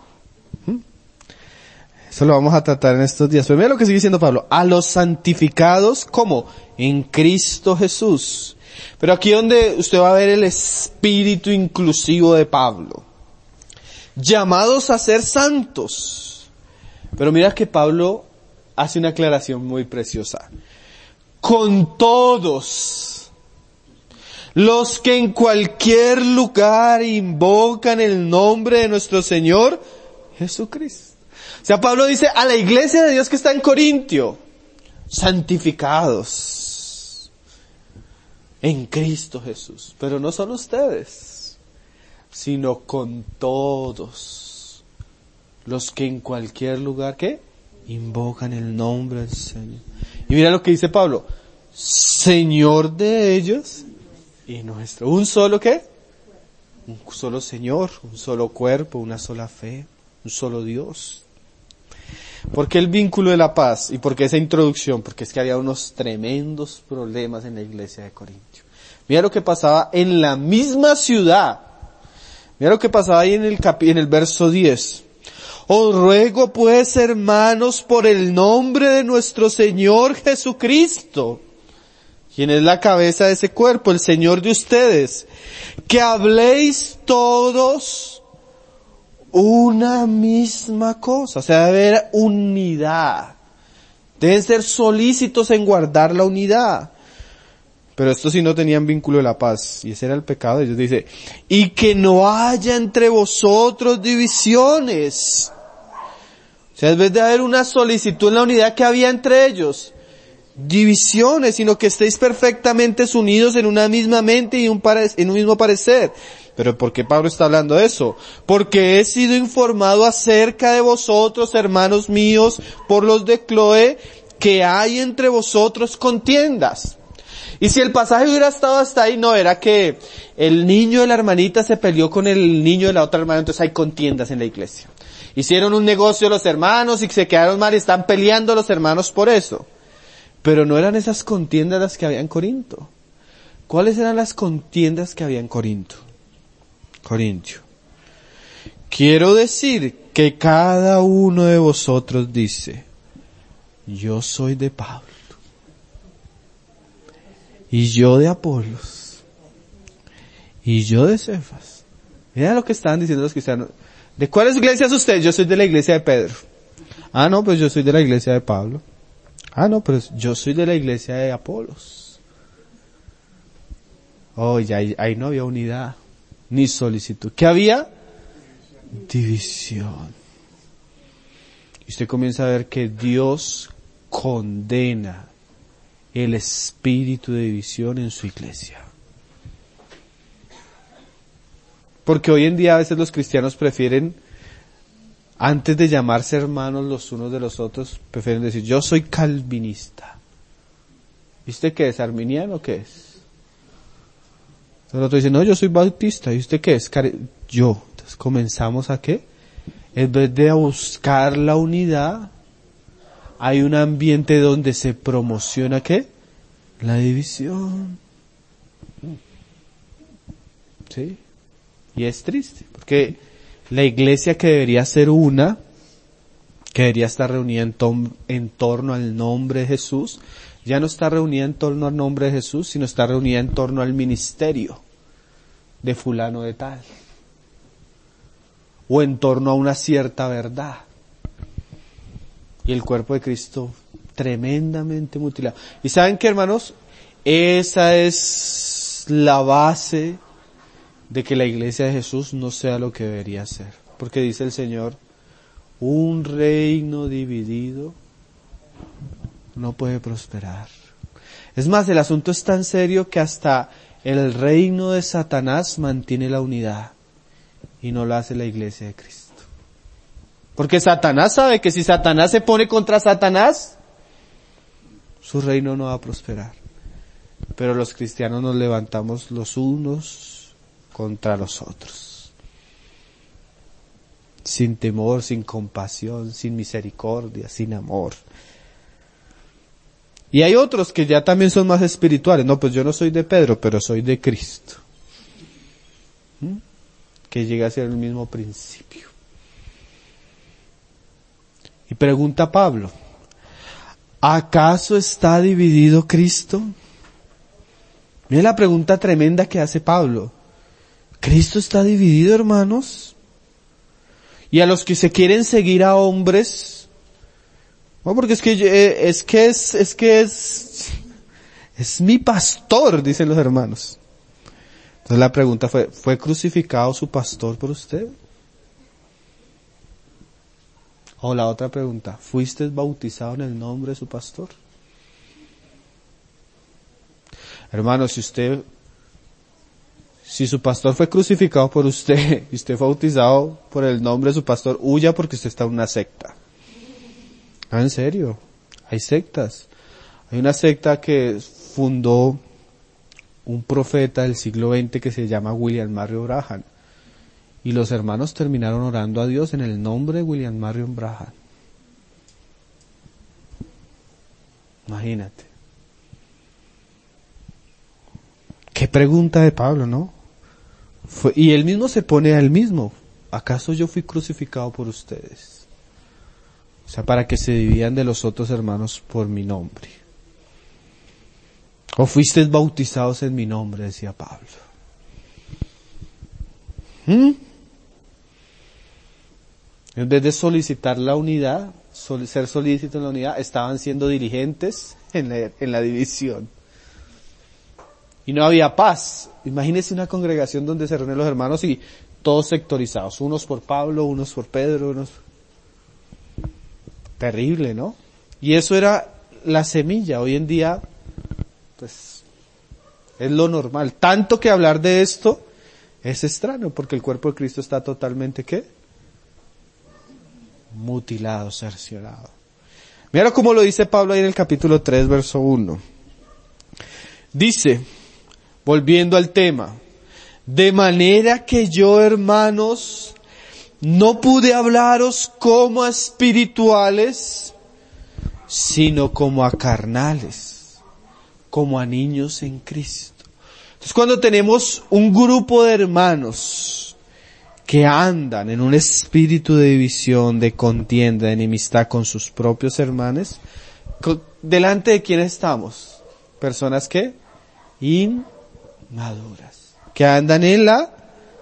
Eso lo vamos a tratar en estos días. Pero mira lo que sigue diciendo Pablo. A los santificados, ¿cómo? En Cristo Jesús. Pero aquí donde usted va a ver el espíritu inclusivo de Pablo. Llamados a ser santos. Pero mira que Pablo hace una aclaración muy preciosa. Con todos los que en cualquier lugar invocan el nombre de nuestro Señor Jesucristo. O sea, Pablo dice a la iglesia de Dios que está en Corintio, santificados en Cristo Jesús. Pero no solo ustedes, sino con todos los que en cualquier lugar, ¿qué? Invocan el nombre del Señor. Y mira lo que dice Pablo, Señor de ellos y nuestro. ¿Un solo qué? Un solo Señor, un solo cuerpo, una sola fe, un solo Dios. ¿Por qué el vínculo de la paz? ¿Y por qué esa introducción? Porque es que había unos tremendos problemas en la iglesia de Corintio. Mira lo que pasaba en la misma ciudad. Mira lo que pasaba ahí en el verso 10. Os ruego pues, hermanos, por el nombre de nuestro Señor Jesucristo, quien es la cabeza de ese cuerpo, el Señor de ustedes, que habléis todos una misma cosa. O sea, debe haber unidad. Deben ser solícitos en guardar la unidad. Pero estos sí no tenían vínculo de la paz. Y ese era el pecado de ellos. Dice, y que no haya entre vosotros divisiones. O sea, en vez de haber una solicitud en la unidad que había entre ellos, divisiones, sino que estéis perfectamente unidos en una misma mente y en un mismo parecer. Pero ¿por qué Pablo está hablando de eso? Porque he sido informado acerca de vosotros, hermanos míos, por los de Cloé, que hay entre vosotros contiendas. Y si el pasaje hubiera estado hasta ahí, no, era que el niño de la hermanita se peleó con el niño de la otra hermana, entonces hay contiendas en la iglesia. Hicieron un negocio los hermanos y se quedaron mal y están peleando los hermanos por eso. Pero no eran esas contiendas las que había en Corinto. ¿Cuáles eran las contiendas que había en Corintio? Quiero decir que cada uno de vosotros dice, yo soy de Pablo, y yo de Apolos, y yo de Cefas. Mira lo que estaban diciendo los cristianos. ¿De cuáles iglesias usted? Yo soy de la iglesia de Pedro. Ah, no, pues yo soy de la iglesia de Pablo. Ah, no, pero yo soy de la iglesia de Apolos. Oh, ya ahí no había unidad, ni solicitud. ¿Qué había? División. Y usted comienza a ver que Dios condena el espíritu de división en su iglesia. Porque hoy en día a veces los cristianos prefieren, antes de llamarse hermanos los unos de los otros, prefieren decir, yo soy calvinista. ¿Y usted qué es? ¿Arminiano o qué es? El otro dice, no, yo soy bautista. ¿Y usted qué es? Yo. Entonces comenzamos a ¿qué? En vez de buscar la unidad, hay un ambiente donde se promociona ¿qué? La división. ¿Sí? Y es triste, porque la iglesia que debería ser una, que debería estar reunida en torno al nombre de Jesús, ya no está reunida en torno al nombre de Jesús, sino está reunida en torno al ministerio de fulano de tal. O en torno a una cierta verdad. Y el cuerpo de Cristo tremendamente mutilado. ¿Y saben qué, hermanos? Esa es la base de que la iglesia de Jesús no sea lo que debería ser. Porque dice el Señor, un reino dividido no puede prosperar. Es más, el asunto es tan serio que hasta el reino de Satanás mantiene la unidad y no lo hace la iglesia de Cristo. Porque Satanás sabe que si Satanás se pone contra Satanás, su reino no va a prosperar. Pero los cristianos nos levantamos los unos contra los otros. Sin temor, sin compasión, sin misericordia, sin amor. Y hay otros que ya también son más espirituales. No, pues yo no soy de Pedro, pero soy de Cristo. Que llega a ser el mismo principio. Y pregunta Pablo, ¿acaso está dividido Cristo? Mira la pregunta tremenda que hace Pablo. ¿Cristo está dividido, hermanos? Y a los que se quieren seguir a hombres, no, porque es mi pastor, dicen los hermanos. Entonces la pregunta ¿fue crucificado su pastor por usted? O la otra pregunta, ¿fuiste bautizado en el nombre de su pastor? Hermano, si su pastor fue crucificado por usted y usted fue bautizado por el nombre de su pastor, huya porque usted está en una secta. Ah, en serio, hay sectas. Hay una secta que fundó un profeta del siglo XX que se llama William Marion Branham. Y los hermanos terminaron orando a Dios en el nombre de William Marion Branham. Imagínate. Qué pregunta de Pablo, ¿no? Y él mismo se pone a él mismo. ¿Acaso yo fui crucificado por ustedes? O sea, para que se dividan de los otros hermanos por mi nombre. ¿O fuisteis bautizados en mi nombre? Decía Pablo. En vez de solicitar la unidad, ser solícitos en la unidad, estaban siendo diligentes en la división. Y no había paz. Imagínese una congregación donde se reúnen los hermanos y todos sectorizados. Unos por Pablo, unos por Pedro, unos... Terrible, ¿no? Y eso era la semilla. Hoy en día, pues, es lo normal. Tanto que hablar de esto es extraño, porque el cuerpo de Cristo está totalmente, ¿qué? Mutilado, cercenado. Mira cómo lo dice Pablo ahí en el capítulo 3, verso 1. Dice, volviendo al tema, de manera que yo, hermanos, no pude hablaros como a espirituales, sino como a carnales, como a niños en Cristo. Entonces cuando tenemos un grupo de hermanos que andan en un espíritu de división, de contienda, de enemistad con sus propios hermanos, ¿delante de quién estamos? Personas que inmaduras, que andan en la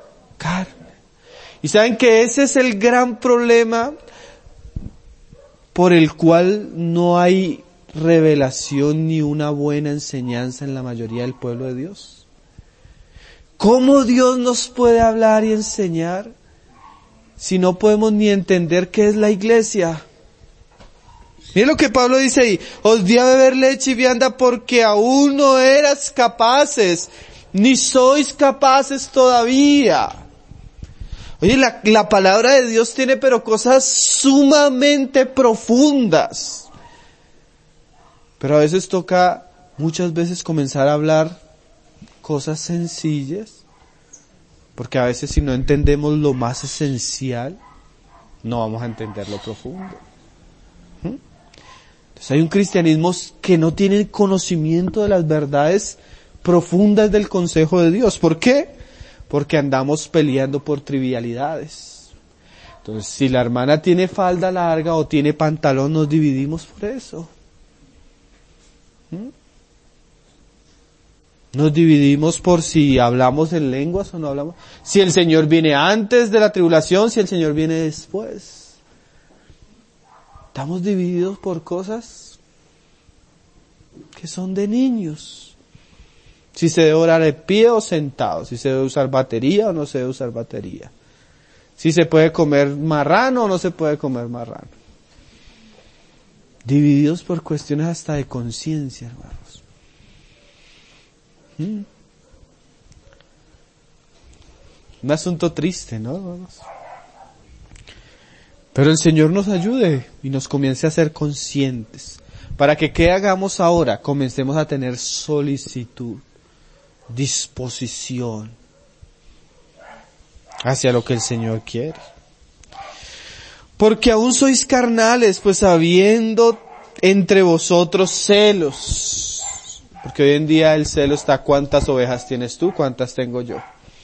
carne. Y saben que ese es el gran problema por el cual no hay revelación ni una buena enseñanza en la mayoría del pueblo de Dios? ¿Cómo Dios nos puede hablar y enseñar si no podemos ni entender qué es la iglesia? Miren lo que Pablo dice ahí: os di a beber leche y vianda porque aún no eras capaces, ni sois capaces todavía. Oye, la palabra de Dios tiene pero cosas sumamente profundas. Pero a veces toca, muchas veces, comenzar a hablar cosas sencillas, porque a veces si no entendemos lo más esencial, no vamos a entender lo profundo. Entonces hay un cristianismo que no tiene conocimiento de las verdades profundas del consejo de Dios. ¿Por qué? Porque andamos peleando por trivialidades. Entonces, si la hermana tiene falda larga o tiene pantalón, nos dividimos por eso. Nos dividimos por si hablamos en lenguas o no hablamos. Si el Señor viene antes de la tribulación, si el Señor viene después. Estamos divididos por cosas que son de niños. Si se debe orar de pie o sentado, si se debe usar batería o no se debe usar batería. Si se puede comer marrano o no se puede comer marrano. Divididos por cuestiones hasta de conciencia, hermanos. Un asunto triste, ¿no, hermanos? Pero el Señor nos ayude y nos comience a ser conscientes. Para que, ¿qué hagamos ahora? Comencemos a tener solicitud, disposición hacia lo que el Señor quiere. Porque aún sois carnales, pues habiendo entre vosotros celos. Porque hoy en día el celo está: ¿cuántas ovejas tienes tú? ¿Cuántas tengo yo?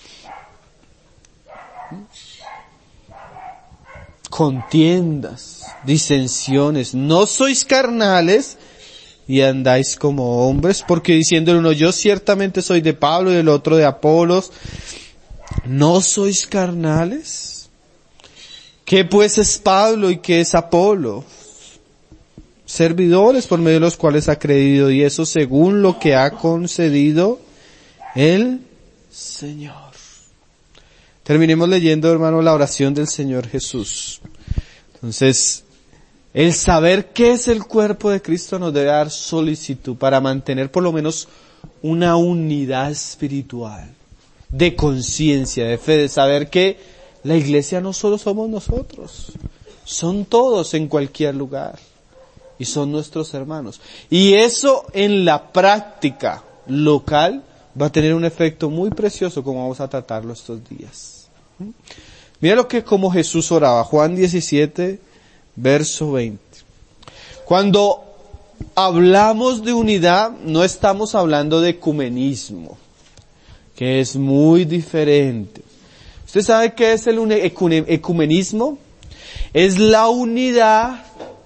Contiendas, disensiones, no sois carnales y andáis como hombres, porque diciendo el uno: yo ciertamente soy de Pablo, y el otro de Apolos. ¿No sois carnales? ¿Qué pues es Pablo y qué es Apolo? Servidores por medio de los cuales ha creído, y eso según lo que ha concedido el Señor. Terminemos leyendo, hermano, la oración del Señor Jesús. Entonces, el saber qué es el cuerpo de Cristo nos debe dar solicitud para mantener por lo menos una unidad espiritual, de conciencia, de fe, de saber que la iglesia no solo somos nosotros, son todos en cualquier lugar y son nuestros hermanos. Y eso en la práctica local va a tener un efecto muy precioso, como vamos a tratarlo estos días. Mira lo que como Jesús oraba, Juan 17, verso 20. Cuando hablamos de unidad, no estamos hablando de ecumenismo, que es muy diferente. ¿Usted sabe qué es el ecumenismo? Es la unidad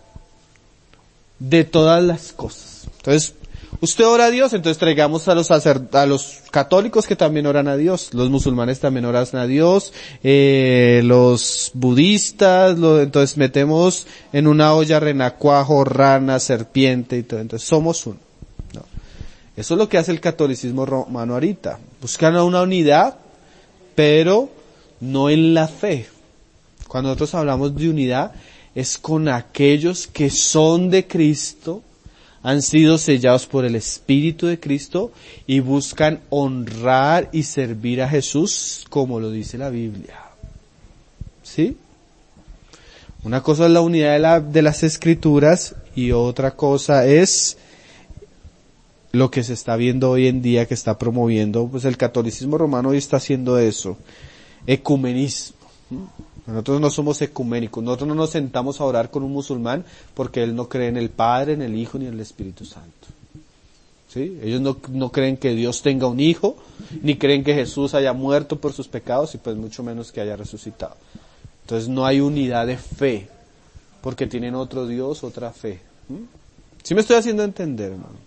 de todas las cosas. Entonces, usted ora a Dios, entonces traigamos a los católicos que también oran a Dios, los musulmanes también oran a Dios, los budistas, entonces metemos en una olla renacuajo, rana, serpiente y todo, entonces somos uno. No. Eso es lo que hace el catolicismo romano ahorita, buscan una unidad, pero no en la fe. Cuando nosotros hablamos de unidad, es con aquellos que son de Cristo, han sido sellados por el Espíritu de Cristo y buscan honrar y servir a Jesús como lo dice la Biblia. ¿Sí? Una cosa es la unidad de las Escrituras y otra cosa es lo que se está viendo hoy en día, que está promoviendo, pues el catolicismo romano hoy está haciendo eso, ecumenismo. Nosotros no somos ecuménicos, nosotros no nos sentamos a orar con un musulmán porque él no cree en el Padre, en el Hijo ni en el Espíritu Santo. ¿Sí? Ellos no creen que Dios tenga un hijo, ni creen que Jesús haya muerto por sus pecados y pues mucho menos que haya resucitado. Entonces no hay unidad de fe, porque tienen otro Dios, otra fe. ¿Sí me estoy haciendo entender, hermano?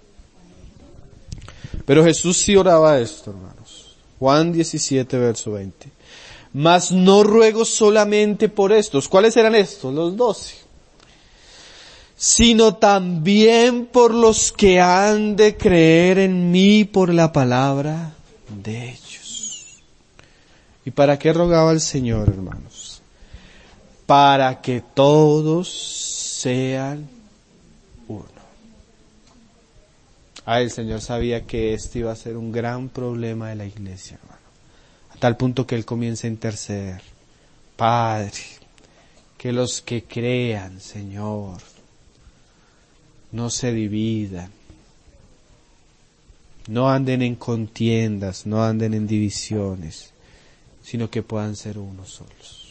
Pero Jesús sí oraba esto, hermanos. Juan 17, verso 20. Mas no ruego solamente por estos. ¿Cuáles eran estos? Los 12. sino también por los que han de creer en mí por la palabra de ellos. ¿Y para qué rogaba el Señor, hermanos? Para que todos sean uno. El Señor sabía que este iba a ser un gran problema de la iglesia, hermano. A tal punto que Él comienza a interceder. Padre, que los que crean, Señor, no se dividan, no anden en contiendas, no anden en divisiones, sino que puedan ser unos solos.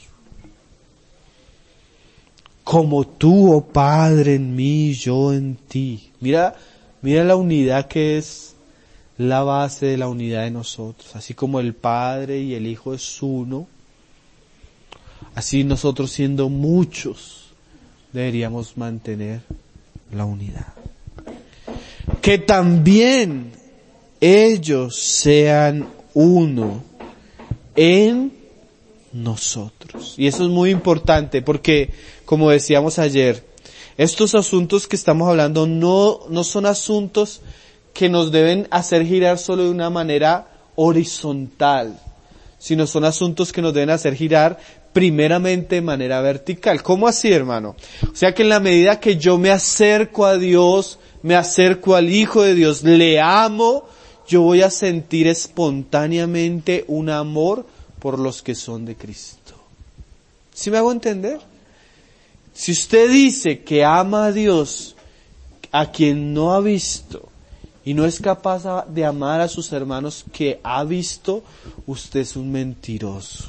Como tú, oh Padre, en mí, yo en ti. Mira la unidad que es la base de la unidad de nosotros. Así como el Padre y el Hijo es uno, así nosotros siendo muchos deberíamos mantener la unidad. Que también ellos sean uno en nosotros. Y eso es muy importante porque, como decíamos ayer, estos asuntos que estamos hablando no son asuntos que nos deben hacer girar solo de una manera horizontal, sino son asuntos que nos deben hacer girar primeramente de manera vertical. ¿Cómo así, hermano? O sea que en la medida que yo me acerco a Dios, me acerco al Hijo de Dios, le amo, yo voy a sentir espontáneamente un amor por los que son de Cristo. ¿Sí me hago entender? Si usted dice que ama a Dios, a quien no ha visto, y no es capaz de amar a sus hermanos que ha visto, usted es un mentiroso.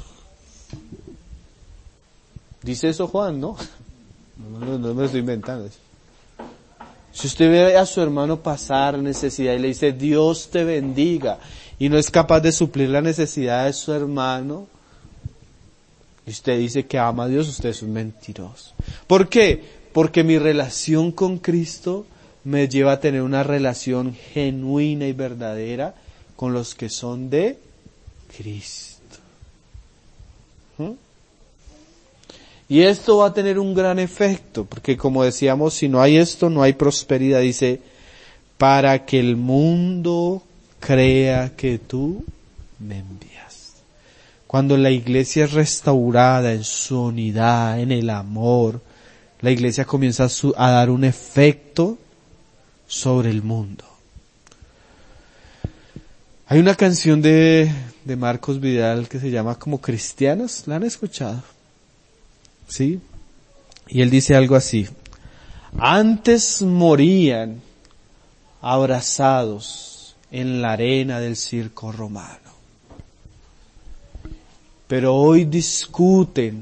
Dice eso Juan, ¿no? No me lo estoy inventando. Si usted ve a su hermano pasar necesidad y le dice Dios te bendiga, y no es capaz de suplir la necesidad de su hermano, y usted dice que ama a Dios, usted es un mentiroso. ¿Por qué? Porque mi relación con Cristo me lleva a tener una relación genuina y verdadera con los que son de Cristo. Y esto va a tener un gran efecto, porque como decíamos, si no hay esto, no hay prosperidad. Dice, para que el mundo crea que tú me envías. Cuando la iglesia es restaurada en su unidad, en el amor, la iglesia comienza a dar un efecto sobre el mundo. Hay una canción de Marcos Vidal que se llama como Cristianos, ¿la han escuchado? ¿Sí? Y él dice algo así: antes morían abrazados en la arena del circo romano, pero hoy discuten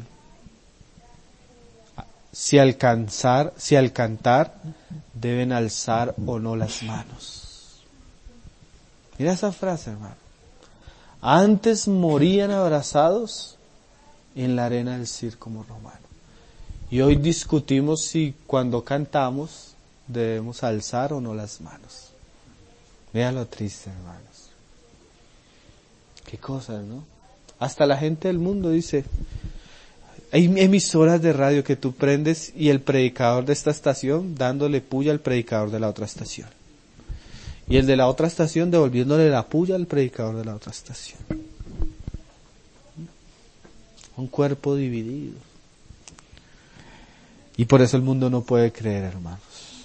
si al cantar deben alzar o no las manos. Mira esa frase, hermano. Antes morían abrazados en la arena del circo romano. Y hoy discutimos si cuando cantamos debemos alzar o no las manos. Vean lo triste, hermanos. Qué cosas, ¿no? Hasta la gente del mundo dice, hay emisoras de radio que tú prendes y el predicador de esta estación dándole puya al predicador de la otra estación. Y el de la otra estación devolviéndole la puya al predicador de la otra estación. Un cuerpo dividido. Y por eso el mundo no puede creer, hermanos.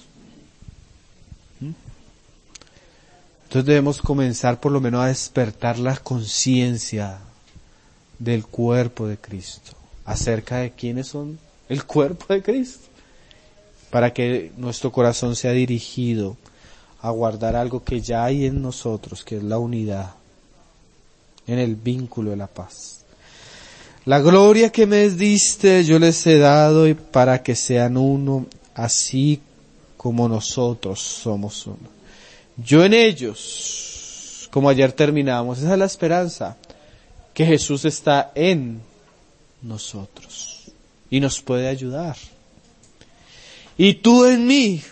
Entonces debemos comenzar por lo menos a despertar la conciencia del cuerpo de Cristo, acerca de quiénes son el cuerpo de Cristo, para que nuestro corazón sea dirigido a guardar algo que ya hay en nosotros, que es la unidad, en el vínculo de la paz. La gloria que me diste yo les he dado y para que sean uno, así como nosotros somos uno. Yo en ellos, como ayer terminamos, esa es la esperanza, que Jesús está en nosotros y nos puede ayudar. Y tú en mí,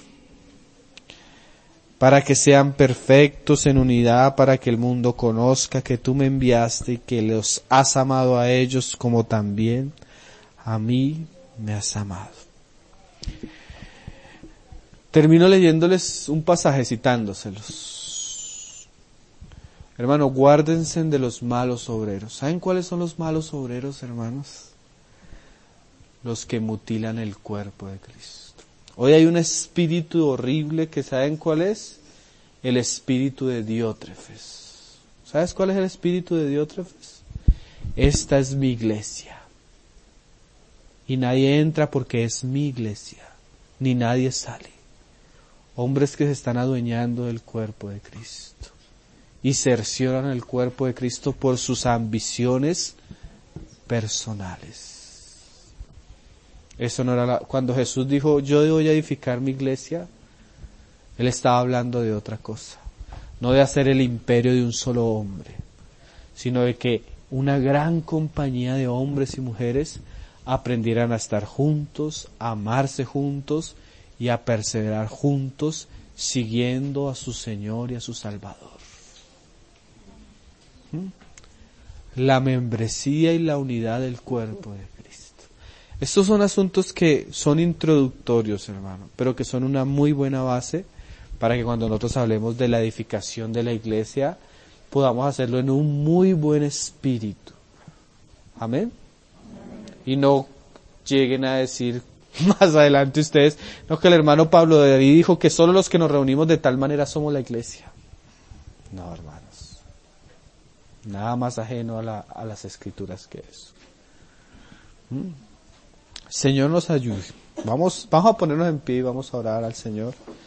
para que sean perfectos en unidad, para que el mundo conozca que tú me enviaste y que los has amado a ellos como también a mí me has amado. Termino leyéndoles un pasaje, citándoselos. Hermano, guárdense de los malos obreros. ¿Saben cuáles son los malos obreros, hermanos? Los que mutilan el cuerpo de Cristo. Hoy hay un espíritu horrible que ¿saben cuál es? El espíritu de Diótrefes. ¿Sabes cuál es el espíritu de Diótrefes? Esta es mi iglesia. Y nadie entra porque es mi iglesia. Ni nadie sale. Hombres que se están adueñando del cuerpo de Cristo. Y cercioran el cuerpo de Cristo por sus ambiciones personales. Eso no era cuando Jesús dijo, yo voy a edificar mi iglesia, Él estaba hablando de otra cosa. No de hacer el imperio de un solo hombre, sino de que una gran compañía de hombres y mujeres aprendieran a estar juntos, a amarse juntos y a perseverar juntos, siguiendo a su Señor y a su Salvador. La membresía y la unidad del cuerpo de Cristo. Estos son asuntos que son introductorios, hermano, pero que son una muy buena base para que cuando nosotros hablemos de la edificación de la iglesia, podamos hacerlo en un muy buen espíritu. Amén. Y no lleguen a decir más adelante ustedes, no, que el hermano Pablo de David dijo que solo los que nos reunimos de tal manera somos la iglesia. No, hermanos. Nada más ajeno a las escrituras que eso. Señor nos ayude. Vamos a ponernos en pie y vamos a orar al Señor.